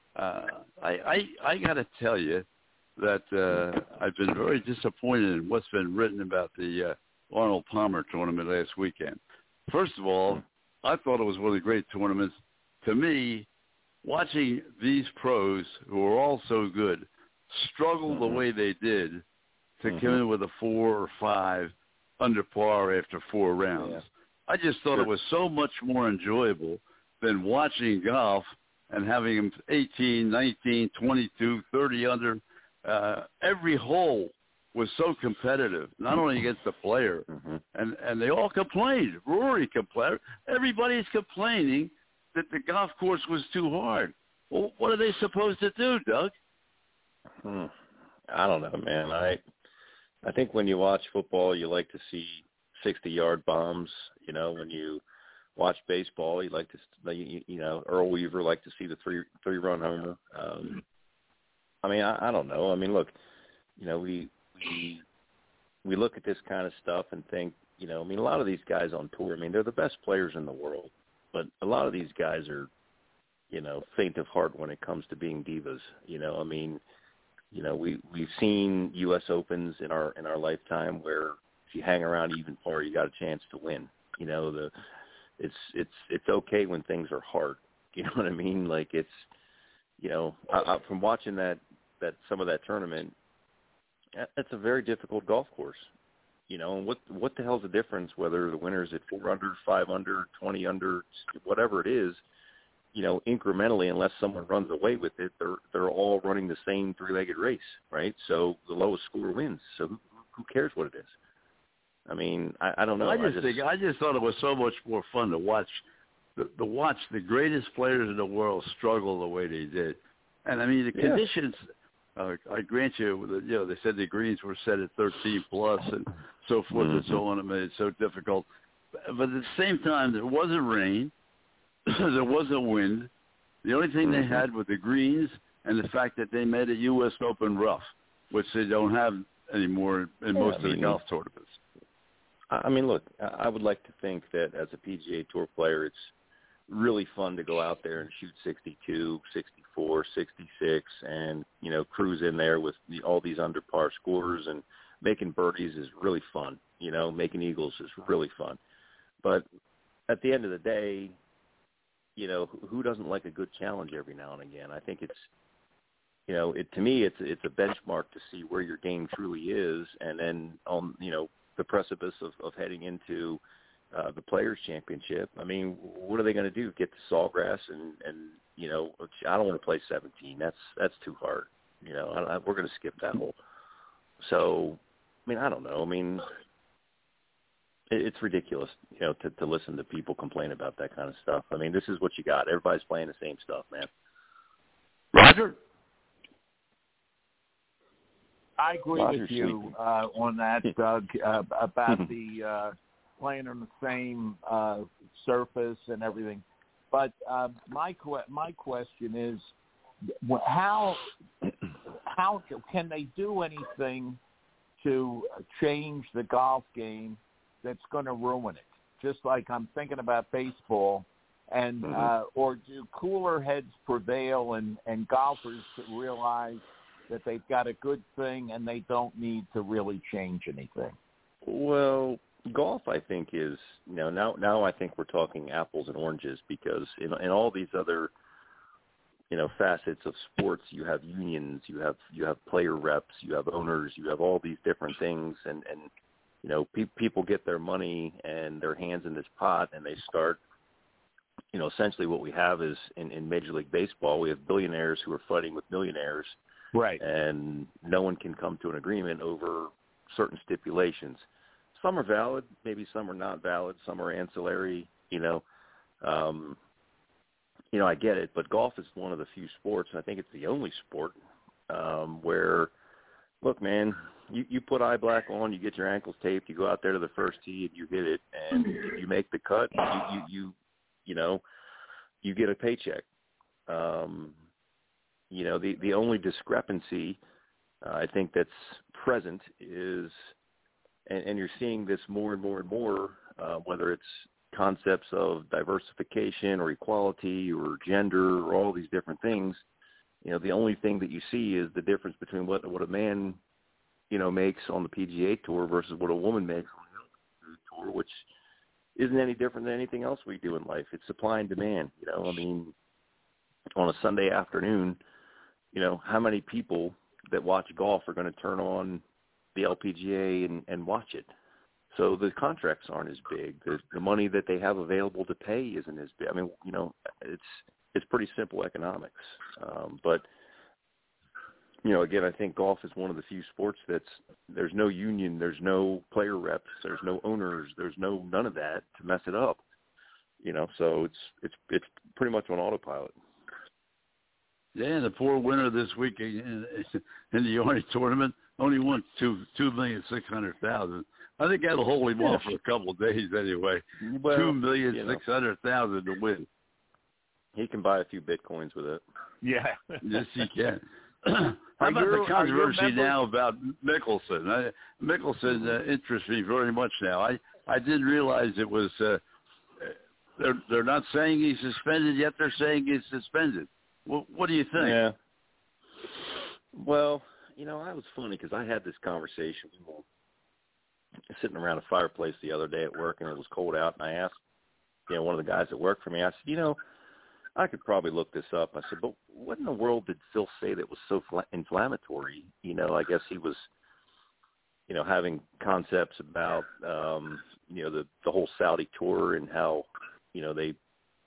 I got to tell you that I've been very disappointed in what's been written about the Arnold Palmer tournament last weekend. First of all, I thought it was one of the great tournaments. To me, watching these pros who are all so good struggle the way they did to come in with a 4 or 5 under par after 4 rounds. Yeah. I just thought it was so much more enjoyable than watching golf and having them 18, 19, 22, 30 under. Every hole was so competitive, not only against the player, and they all complained. Rory complained. Everybody's complaining that the golf course was too hard. Well, what are they supposed to do, Doug? I don't know, man. I think when you watch football, you like to see 60-yard bombs. When you watch baseball, you like to, Earl Weaver liked to see the three-run homer. I don't know. Look, we look at this kind of stuff and think, a lot of these guys on tour, they're the best players in the world, but a lot of these guys are, faint of heart when it comes to being divas. We've seen U.S. Opens in our lifetime where if you hang around even par, you got a chance to win. It's okay when things are hard. You know what I mean? Like it's, from watching that some of that tournament, that's a very difficult golf course. And what the hell's the difference whether the winner's at 4 under, 5 under, 20 under, whatever it is? incrementally, unless someone runs away with it, they're all running the same three-legged race, right? So the lowest score wins. So who cares what it is? I mean, I don't know. I just thought it was so much more fun to watch the greatest players in the world struggle the way they did. And I mean, the conditions. I grant you, they said the greens were set at 13 plus and so forth and so on. It made it so difficult. But at the same time, there wasn't rain. There wasn't wind. The only thing they had was the greens and the fact that they made a U.S. Open rough, which they don't have anymore in most of the golf tournaments. I mean, look, I would like to think that as a PGA Tour player, it's really fun to go out there and shoot 62, 64, 66, and, cruise in there with all these under par scores, and making birdies is really fun. Making eagles is really fun. But at the end of the day, who doesn't like a good challenge every now and again? I think it's, to me, it's a benchmark to see where your game truly is, and then on, the precipice of heading into the Players' Championship. I mean, what are they going to do? Get to Sawgrass and I don't want to play 17. That's too hard. We're going to skip that hole. So, I mean, I don't know. I mean, it's ridiculous, to listen to people complain about that kind of stuff. I mean, this is what you got. Everybody's playing the same stuff, man. Roger? I agree with you on that, Doug, about the playing on the same surface and everything. But my question is, how can they do anything to change the golf game that's going to ruin it? Just like I'm thinking about baseball, and or do cooler heads prevail and golfers realize that they've got a good thing and they don't need to really change anything? Well, golf, I think, is, now I think we're talking apples and oranges, because in all these other, facets of sports, you have unions, you have player reps, you have owners, you have all these different things, and people get their money and their hands in this pot, and they start, essentially what we have is in Major League Baseball, we have billionaires who are fighting with millionaires. Right. And no one can come to an agreement over certain stipulations. Some are valid, maybe some are not valid, some are ancillary, I get it, but golf is one of the few sports, and I think it's the only sport where, look, man, you put eye black on, you get your ankles taped, you go out there to the first tee and you hit it, and if you make the cut, you get a paycheck. The only discrepancy I think that's present is, and you're seeing this more and more and more, whether it's concepts of diversification or equality or gender or all these different things, the only thing that you see is the difference between what a man, makes on the PGA Tour versus what a woman makes on the tour, which isn't any different than anything else we do in life. It's supply and demand. I mean, on a Sunday afternoon, how many people that watch golf are going to turn on the LPGA and watch it? So the contracts aren't as big. The money that they have available to pay isn't as big. I mean, it's pretty simple economics. But again, I think golf is one of the few sports there's no union, there's no player reps, there's no owners, there's none of that to mess it up. So it's pretty much on autopilot. Yeah, and the poor winner this week in the Arnie tournament only won $2,600,000. I think that'll hold him off for a couple of days anyway. Well, $2,600,000 to win. He can buy a few Bitcoins with it. Yeah. Yes, he can. How about the controversy now about Mickelson? Mickelson interests me very much now. I didn't realize it was. They're not saying he's suspended yet. They're saying he's suspended. What do you think? Yeah. Well, I was funny because I had this conversation. We were sitting around a fireplace the other day at work, and it was cold out, and I asked, one of the guys that worked for me, I said, I could probably look this up. I said, but what in the world did Phil say that was so inflammatory? I guess he was, having concepts about, the whole Saudi tour and how, they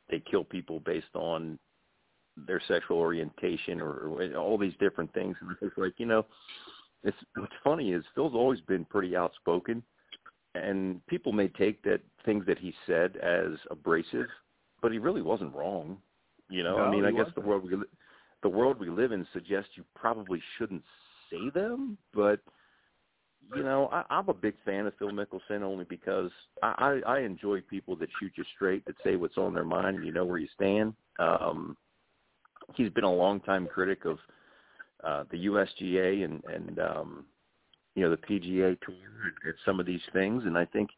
they kill people based on their sexual orientation or all these different things. And it's like, what's funny is Phil's always been pretty outspoken, and people may take that things that he said as abrasive, but he really wasn't wrong. I guess the world we live in suggests you probably shouldn't say them, but I'm a big fan of Phil Mickelson only because I enjoy people that shoot you straight, that say what's on their mind, and you know where you stand. He's been a longtime critic of the USGA and the PGA Tour and some of these things, and I think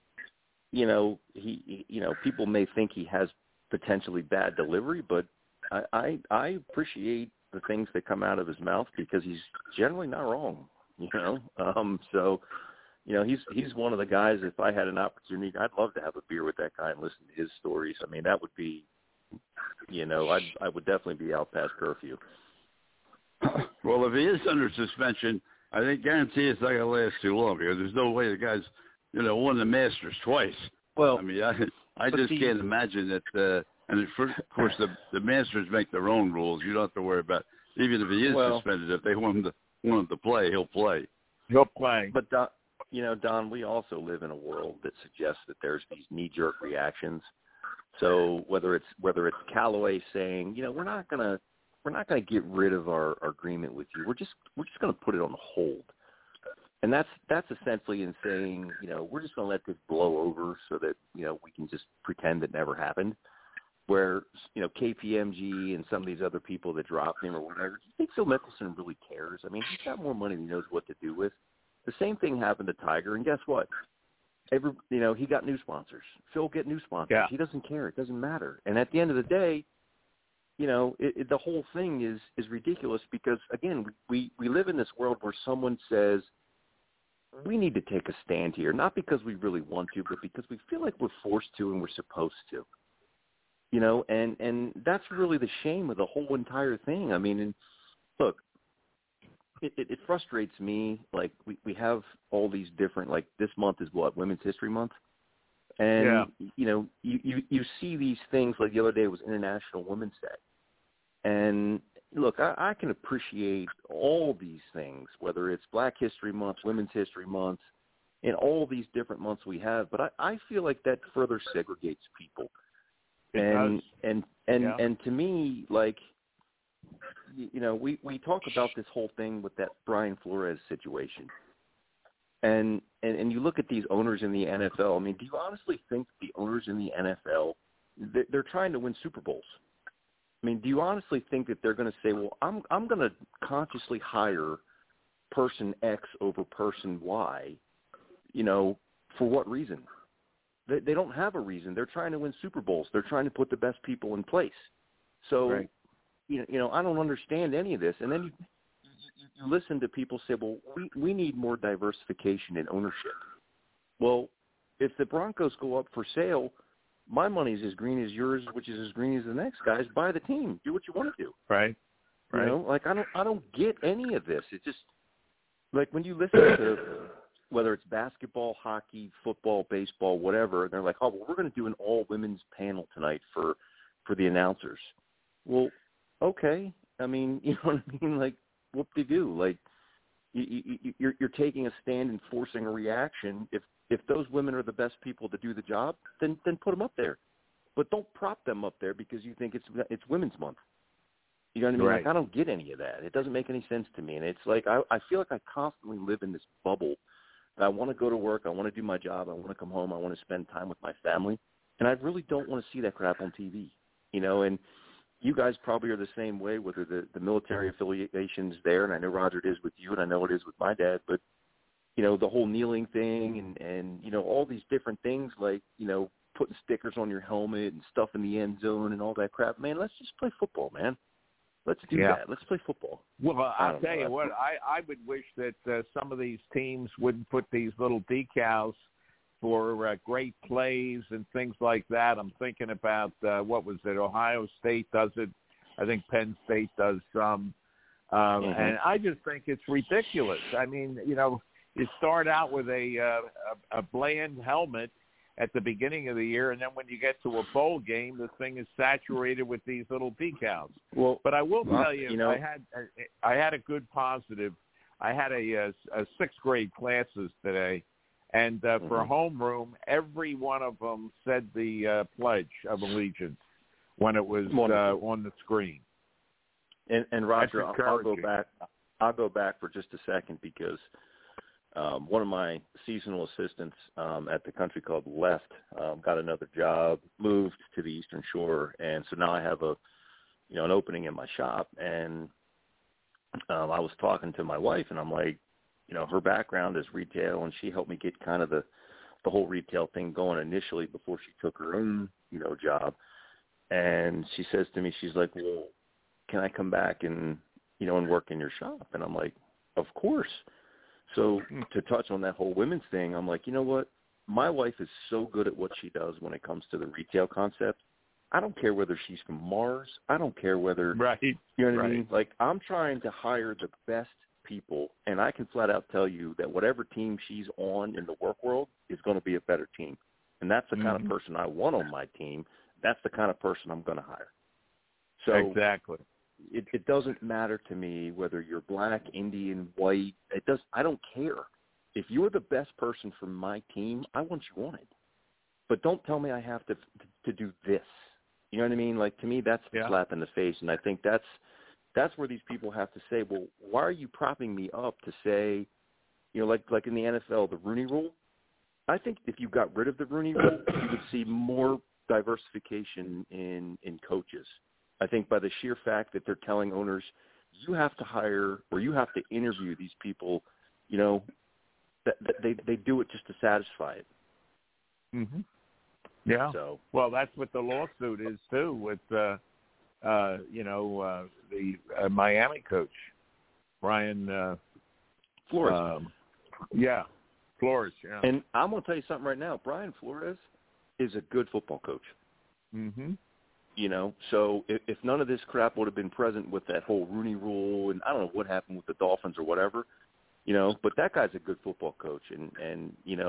people may think he has potentially bad delivery, but I appreciate the things that come out of his mouth because he's generally not wrong. So he's one of the guys. If I had an opportunity, I'd love to have a beer with that guy and listen to his stories. I mean, that would be, I would definitely be out past curfew. Well, if he is under suspension, I think guarantee it's not going to last too long because there's no way the guy's, won the Masters twice. Well, I mean, I just can't imagine that. And of course, the Masters make their own rules. You don't have to worry about even if he is suspended. If they want him to play, he'll play. He'll play. But Don, we also live in a world that suggests that there's these knee-jerk reactions. So whether it's Callaway saying, we're not gonna get rid of our agreement with you. We're just gonna put it on hold. And that's essentially in saying, we're just gonna let this blow over so that we can just pretend it never happened. Where KPMG and some of these other people that dropped him or whatever, do you think Phil Mickelson really cares? I mean, he's got more money than he knows what to do with. The same thing happened to Tiger, and guess what? He got new sponsors. Phil get new sponsors. Yeah. He doesn't care. It doesn't matter. And at the end of the day, the whole thing is ridiculous because again, we live in this world where someone says we need to take a stand here, not because we really want to, but because we feel like we're forced to and we're supposed to. And that's really the shame of the whole entire thing. I mean, and look, it frustrates me. Like we have all these different, like this month is what, Women's History Month? And, you see these things like the other day was International Women's Day. And look, I can appreciate all these things, whether it's Black History Month, Women's History Month, and all these different months we have. But I feel like that further segregates people. And to me, like, we talk about this whole thing with that Brian Flores situation. And you look at these owners in the NFL. I mean, do you honestly think the owners in the NFL, they're trying to win Super Bowls? I mean, do you honestly think that they're going to say, well, I'm going to consciously hire person X over person Y, for what reason? They don't have a reason. They're trying to win Super Bowls. They're trying to put the best people in place. So, right. I don't understand any of this. And then you listen to people say, well, we need more diversification in ownership. Well, if the Broncos go up for sale, my money's as green as yours, which is as green as the next guy's. Buy the team. Do what you want to do. Right. Right. Like I don't get any of this. It's just like when you listen to whether it's basketball, hockey, football, baseball, whatever, and they're like, oh, well, we're going to do an all-women's panel tonight for the announcers. Well, okay. I mean, you know what I mean? Like, whoop-de-doo. Like, you're taking a stand and forcing a reaction. If those women are the best people to do the job, then put them up there. But don't prop them up there because you think it's Women's Month. You know what I mean? Right. Like, I don't get any of that. It doesn't make any sense to me. And it's like I feel like I constantly live in this bubble. I want to go to work. I want to do my job. I want to come home. I want to spend time with my family. And I really don't want to see that crap on TV. And you guys probably are the same way, whether the military affiliation's there, and I know, Roger, it is with you, and I know it is with my dad, but, the whole kneeling thing and all these different things like, putting stickers on your helmet and stuff in the end zone and all that crap. Man, let's just play football, man. Let's do that. Let's play football. Well, I'll tell you what, I would wish that some of these teams wouldn't put these little decals for great plays and things like that. I'm thinking about, what was it, Ohio State does it. I think Penn State does some. And I just think it's ridiculous. I mean, you start out with a bland helmet, at the beginning of the year, and then when you get to a bowl game, the thing is saturated with these little decals. Well, but I will tell you, you know, I had a good positive. I had a sixth grade classes today, and for homeroom, every one of them said the Pledge of Allegiance when it was on the screen. And Roger, I'll go back for just a second because one of my seasonal assistants at the country club left, got another job, moved to the Eastern Shore, and so now I have an opening in my shop. And I was talking to my wife, and I'm like, her background is retail, and she helped me get kind of the whole retail thing going initially before she took her own job. And she says to me, she's like, well, can I come back and and work in your shop? And I'm like, of course. So to touch on that whole women's thing, I'm like, you know what? My wife is so good at what she does when it comes to the retail concept. I don't care whether she's from Mars. I don't care whether, you know what I mean? Like, I'm trying to hire the best people, and I can flat out tell you that whatever team she's on in the work world is going to be a better team. And that's the kind of person I want on my team. That's the kind of person I'm going to hire. So exactly. It doesn't matter to me whether you're black, Indian, white. I don't care. If you're the best person for my team, I want you on it. But don't tell me I have to do this. You know what I mean? Like, to me, that's the slap in the face. And I think that's where these people have to say, well, why are you propping me up to say, like in the NFL, the Rooney Rule? I think if you got rid of the Rooney Rule, you would see more diversification in coaches. I think by the sheer fact that they're telling owners, you have to hire or you have to interview these people, that they do it just to satisfy it. Mm-hmm. Yeah. So, well, that's what the lawsuit is too with the Miami coach, Brian Flores. Flores. Yeah. And I'm going to tell you something right now. Brian Flores is a good football coach. Mm-hmm. So if none of this crap would have been present with that whole Rooney Rule, and I don't know what happened with the Dolphins or whatever, but that guy's a good football coach, and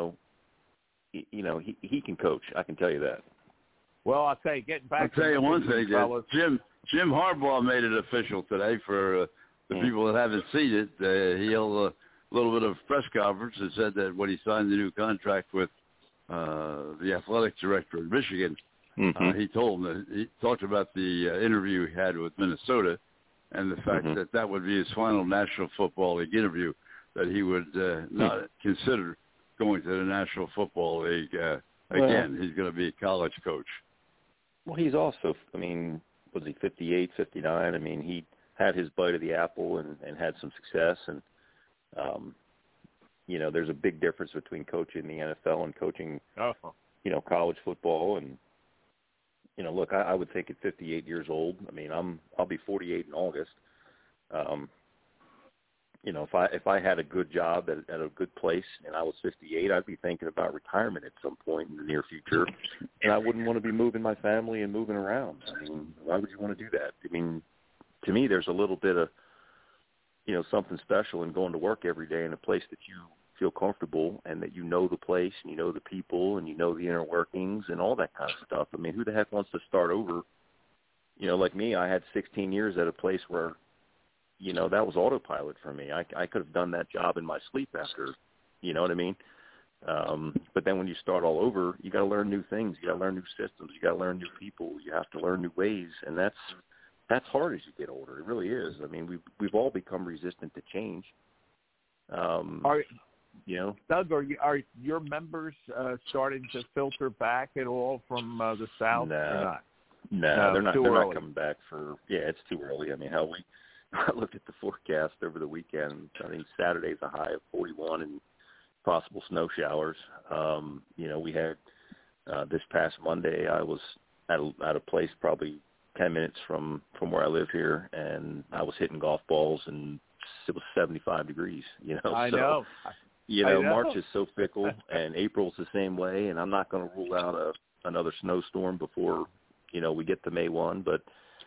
he can coach. I can tell you that. Well, I'll tell you, I'll tell you one thing, Jim Harbaugh made it official today for the people that haven't seen it. He held a little bit of press conference and said that when he signed the new contract with the athletic director in Michigan, he told him that he talked about the interview he had with Minnesota and the fact that would be his final National Football League interview, that he would not consider going to the National Football League again. He's going to be a college coach. Well, he's also, was he 58, 59? He had his bite of the apple and had some success. And, there's a big difference between coaching the NFL and coaching, college football. And, look, I would think at 58 years old, I'll be 48 in August. If I had a good job at a good place and I was 58, I'd be thinking about retirement at some point in the near future, and I wouldn't want to be moving my family and moving around. Why would you want to do that? To me, there's a little bit of, something special in going to work every day in a place that you feel comfortable and that you know the place and you know the people and you know the inner workings and all that kind of stuff. Who the heck wants to start over? Like me, I had 16 years at a place where, that was autopilot for me. I could have done that job in my sleep after, you know what I mean? But then when you start all over, you got to learn new things. You got to learn new systems. You got to learn new people. You have to learn new ways, and that's hard as you get older. It really is. We've all become resistant to change. Doug, are your members starting to filter back at all from the South or not? No, they're not. They're not coming back for. Yeah, it's too early. I looked at the forecast over the weekend. I think Saturday's a high of 41 and possible snow showers. We had this past Monday. I was at a place probably 10 minutes from where I live here, and I was hitting golf balls, and it was 75 degrees. I know. March is so fickle, and April's the same way, and I'm not going to rule out another snowstorm before, we get to May 1. But,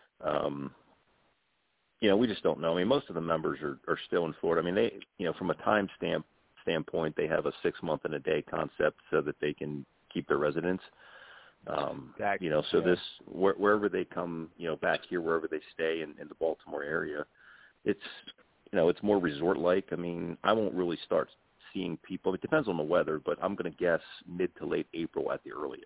we just don't know. Most of the members are still in Florida. They, from a time standpoint, they have a 6 month and a day concept so that they can, keep their residence. Exactly. You know, so this wherever they come, you know, back here, wherever they stay in the Baltimore area, it's, you know, it's more resort-like. I mean, I won't really start seeing people. It depends on the weather, but I'm going to guess mid to late April at the earliest.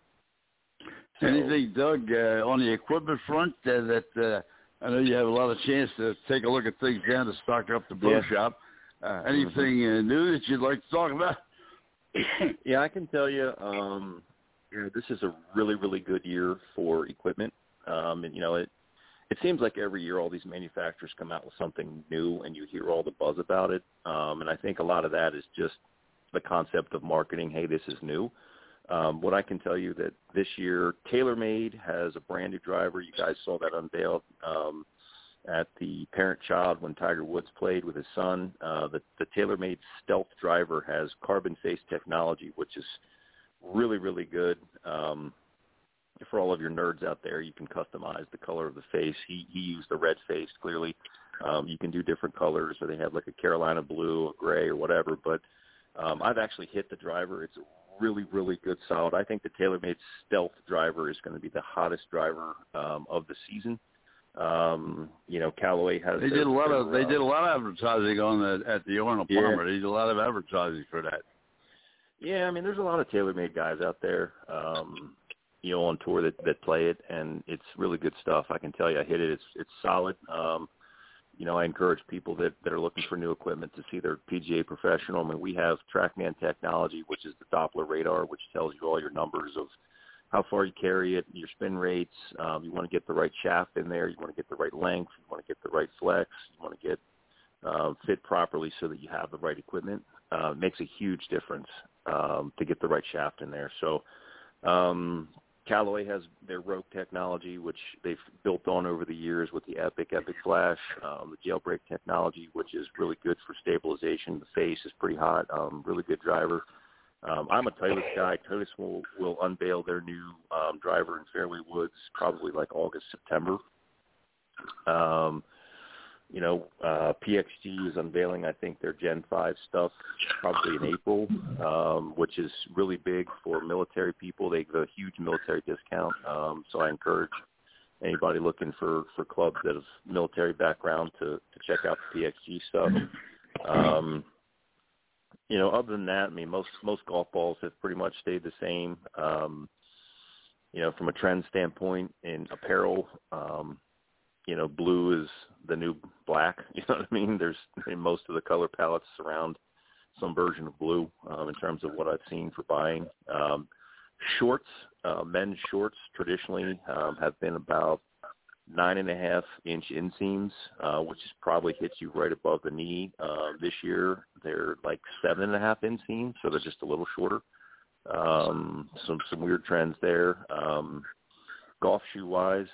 So, anything, Doug, on the equipment front that I know you have a lot of chance to take a look at things down to stock up the pro shop. Anything new that you'd like to talk about? Yeah, I can tell you, this is a really, really good year for equipment. And, you know, it seems like every year all these manufacturers come out with something new and you hear all the buzz about it. And I think a lot of that is just the concept of marketing. Hey, this is new. What I can tell you that this year, TaylorMade has a brand new driver. You guys saw that unveiled at the parent-child when Tiger Woods played with his son. The TaylorMade Stealth driver has carbon face technology, which is really, really good. For all of your nerds out there, you can customize the color of the face. He used the red face, clearly. You can do different colors, or they have like a Carolina blue, a gray, or whatever. But I've actually hit the driver. It's really, really good, solid. I think the TaylorMade Stealth driver is going to be the hottest driver of the season. You know, Callaway has. They did a lot of advertising on that at the Arnold Palmer. They did a lot of advertising for that. Yeah, I mean, there's a lot of TaylorMade guys out there, you know, on tour that play it, and it's really good stuff. I can tell you, I hit it. It's solid. You know, I encourage people that are looking for new equipment to see their PGA professional. I mean, we have TrackMan technology, which is the Doppler radar, which tells you all your numbers of how far you carry it, your spin rates. You want to get the right shaft in there. You want to get the right length. You want to get the right flex. You want to get fit properly so that you have the right equipment. It makes a huge difference to get the right shaft in there. So Callaway has their Rogue technology, which they've built on over the years with the Epic Flash, the jailbreak technology, which is really good for stabilization. The face is pretty hot, really good driver. I'm a Titleist guy. Titleist will unveil their new driver in Fairway Woods probably like August, September. You know, PXG is unveiling, I think, their Gen 5 stuff probably in April, which is really big for military people. They give a huge military discount. So I encourage anybody looking for clubs that have military background to check out the PXG stuff. You know, other than that, I mean, most golf balls have pretty much stayed the same. You know, from a trend standpoint in apparel, you know, blue is the new black. You know what I mean? Most of the color palettes surround some version of blue in terms of what I've seen for buying. Shorts, men's shorts traditionally have been about 9.5-inch inseams, which is probably hits you right above the knee. This year they're like 7.5 inseams, so they're just a little shorter. Some weird trends there. Golf shoe wise,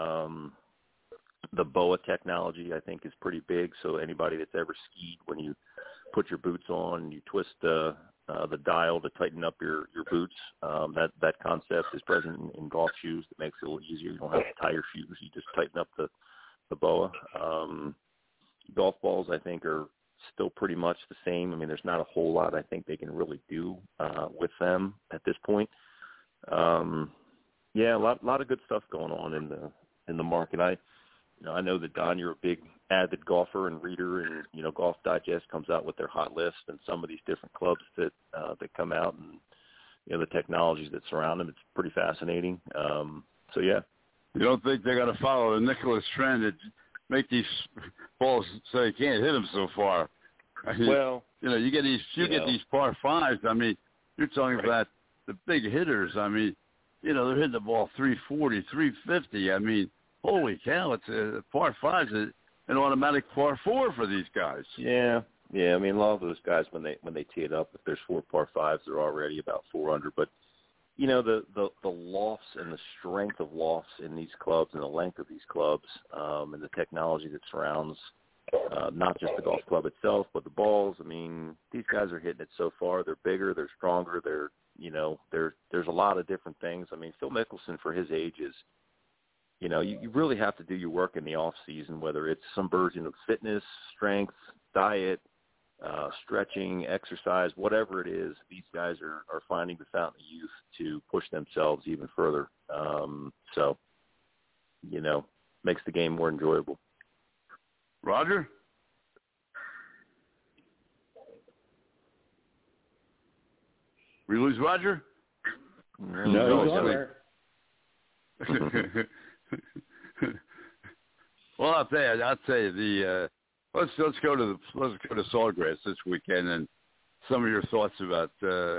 the BOA technology I think is pretty big. So anybody that's ever skied, when you put your boots on, you twist the dial to tighten up your boots. That concept is present in golf shoes. That makes it a little easier. You don't have to tie your shoes. You just tighten up the BOA. Golf balls, I think, are still pretty much the same. I mean, there's not a whole lot I think they can really do with them at this point. Yeah, a lot of good stuff going on in the market. I know that, Don, you're a big avid golfer and reader, and, you know, Golf Digest comes out with their hot list and some of these different clubs that come out and, you know, the technologies that surround them. It's pretty fascinating. So, yeah. You don't think they're going to follow the Nicklaus trend that make these balls so you can't hit them so far? I mean, well, you know, you get these par fives. I mean, you're talking about the big hitters. I mean, you know, they're hitting the ball 340, 350. I mean, holy cow, it's par fives, an automatic par four for these guys. Yeah. I mean, a lot of those guys, when they tee it up, if there's 4 par fives, they're already about 4 under. But, you know, the lofts and the strength of lofts in these clubs and the length of these clubs and the technology that surrounds not just the golf club itself, but the balls. I mean, these guys are hitting it so far. They're bigger. They're stronger. There's a lot of different things. I mean, Phil Mickelson, for his age, is, you know, you really have to do your work in the off season, whether it's some version of fitness, strength, diet, stretching, exercise, whatever it is, these guys are finding the fountain of youth to push themselves even further. So, makes the game more enjoyable. Roger? We lose Roger? No, he's on there. Well, I'll tell you, let's go to Sawgrass this weekend, and some of your thoughts about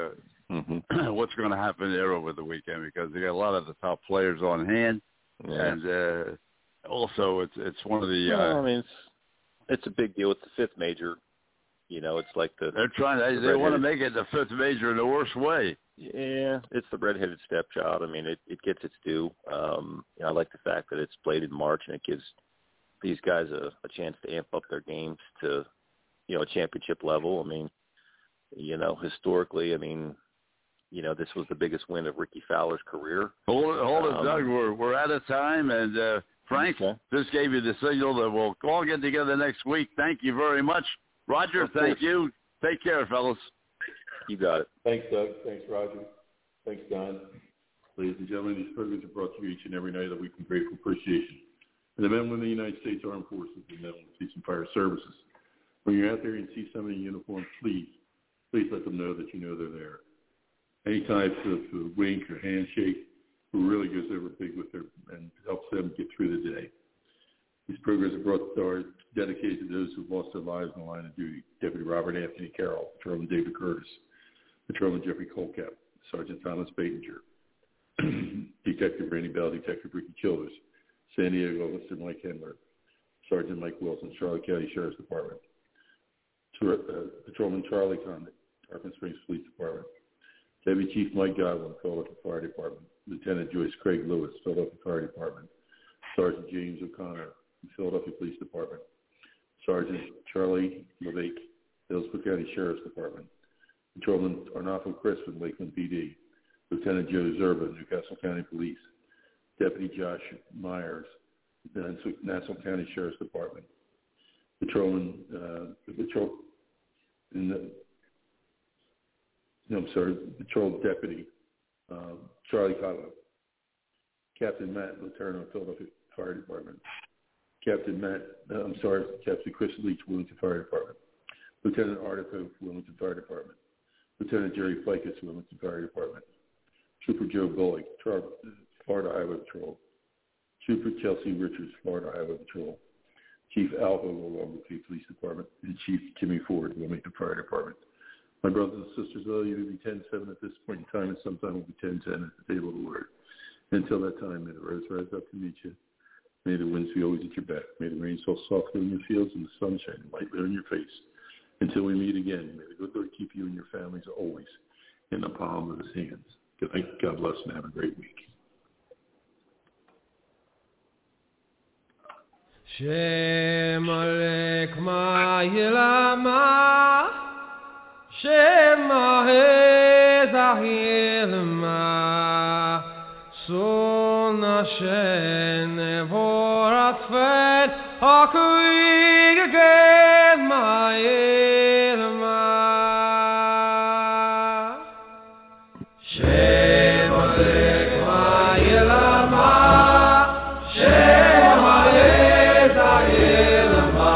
what's going to happen there over the weekend, because they got a lot of the top players on hand, and also it's one of the. It's a big deal. It's the fifth major. It's like they're trying. They want to make it the fifth major in the worst way. Yeah, it's the redheaded stepchild. It gets its due. I like the fact that it's played in March, and it gives these guys a chance to amp up their games to, a championship level. Historically, this was the biggest win of Ricky Fowler's career. Hold it, Doug. We're out of time, and Frank just gave you the signal that we'll all get together next week. Thank you very much. Roger, thank you. Take care, fellas. You got it. Thanks, Doug. Thanks, Roger. Thanks, Don. Ladies and gentlemen, these programs are brought to you each and every night of the week in grateful appreciation. And the men and women of the United States Armed Forces and men and Police and Fire Services. When you're out there and see somebody in uniform, please let them know that you know they're there. Any types of wink or handshake really goes over big with them and helps them get through the day. These programs are dedicated to those who've lost their lives in the line of duty. Deputy Robert Anthony Carroll, Patrolman David Curtis, Patrolman Jeffrey Colcap, Sergeant Thomas Batinger, Detective Randy Bell, Detective Ricky Childers, San Diego Officer Mike Hendler, Sergeant Mike Wilson, Charlotte County Sheriff's Department, Patrolman Charlie Condit, Tarpon Springs Police Department, Deputy Chief Mike Godwin, Philadelphia Fire Department, Lieutenant Joyce Craig Lewis, Philadelphia Fire Department, Sergeant James O'Connor, Philadelphia Police Department, Sergeant Charlie LeVake, Hillsborough County Sheriff's Department, Patrolman Arnolfo Crispin, Lakeland PD, Lieutenant Joe Zerba, Newcastle County Police, Deputy Josh Myers, Nassau County Sheriff's Department, Patrol Deputy Charlie Cottle, Captain Matt Letourneau, Philadelphia Fire Department, Captain Chris Leach, Wilmington Fire Department, Lieutenant Artico, Wilmington Fire Department, Lieutenant Jerry Ficus, Wilmington Fire Department, Trooper Joe Bullock, Florida Highway Patrol, Trooper Chelsea Richards, Florida Highway Patrol, Chief Alva, Wilmington Police Department, and Chief Jimmy Ford, Wilmington Fire Department. My brothers and sisters, well, you will be 10-7 at this point in time, and sometime we'll be 10-10 at the table of the Lord. Until that time, may the roads rise up to meet you. May the winds be always at your back. May the rain fall softly on your fields and the sun shine lightly on your face. Until we meet again, may the good Lord keep you and your families always in the palm of his hands. Good night. God bless and have a great week. Shem Alek Ma'ilama Shem Ahezahilma Son Hashem Nevorat Fed Hakuig Again Ma'ilma Shem Alek Ma'ilama Shem Ahezahilma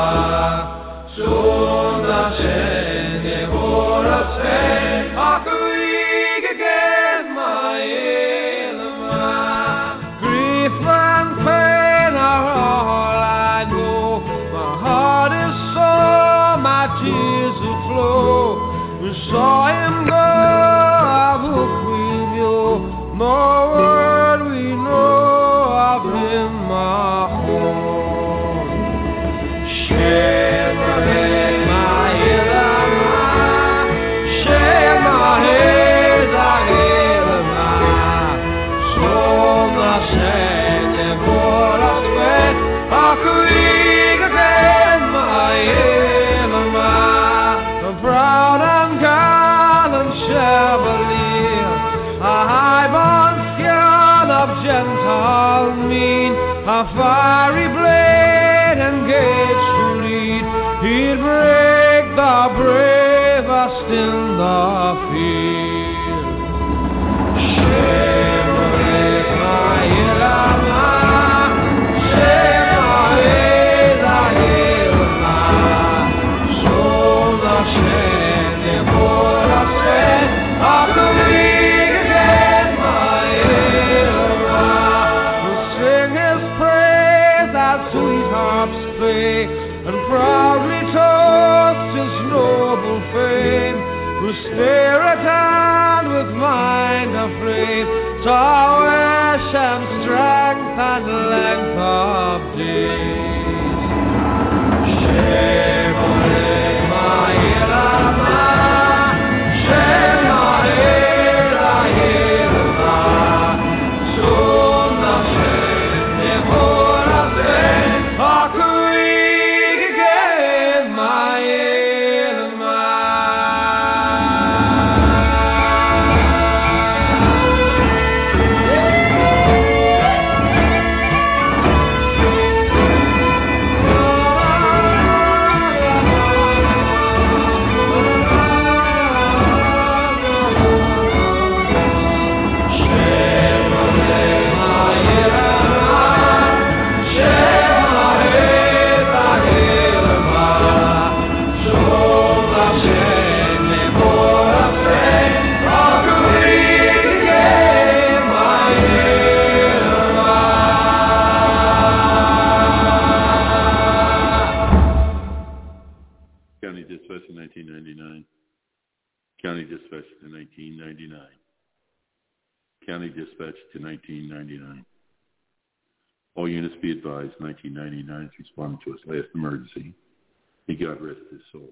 Son Hashem Nevorat Fed Hakuig Again Ma'ilma Grief and pain are all I know. My heart is sore, my tears will flow. We saw him go, I will grieve you. No word we know of him, my home. Shem Ma'ilama, Shem Ahezahilma, Son Hashem Nevorat Fed Hakuig Again Ma'ilma. I'm proud and gallant Chevalier, a high-born scion of gentle mien, a fiery blade engaged to lead. He'd break the in the field. Shemorech ma'ilama, Shemorech lahilma, Shom Hashem nebor Hashem, Acharig again ma'ilma. We'll sing His praise as sweethearts play, and proudly toast His noble fame. We'll stare at hand with mind afraid, to Hashem's strength and length of days. Shemorech ma'ilama, Shemorech lahilma, Shom Hashem nebor Hashem, Acharig again ma'ilma. County Dispatch in 1999. County Dispatch to 1999. County Dispatch to 1999. All units be advised, 1999 is responding to its last emergency. May God rest his soul.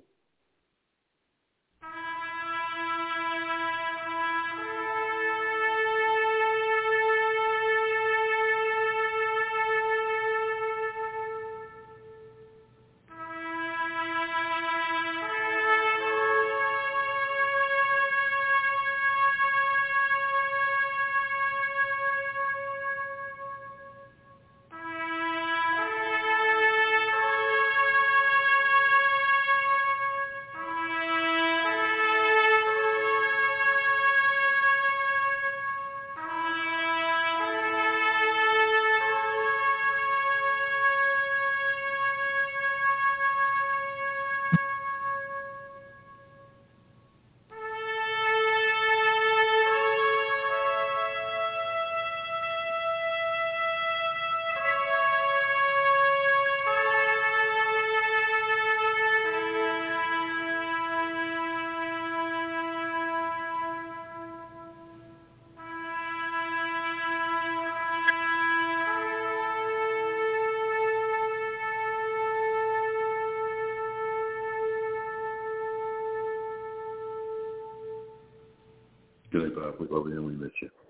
Good night, Bob. We love you and we miss you.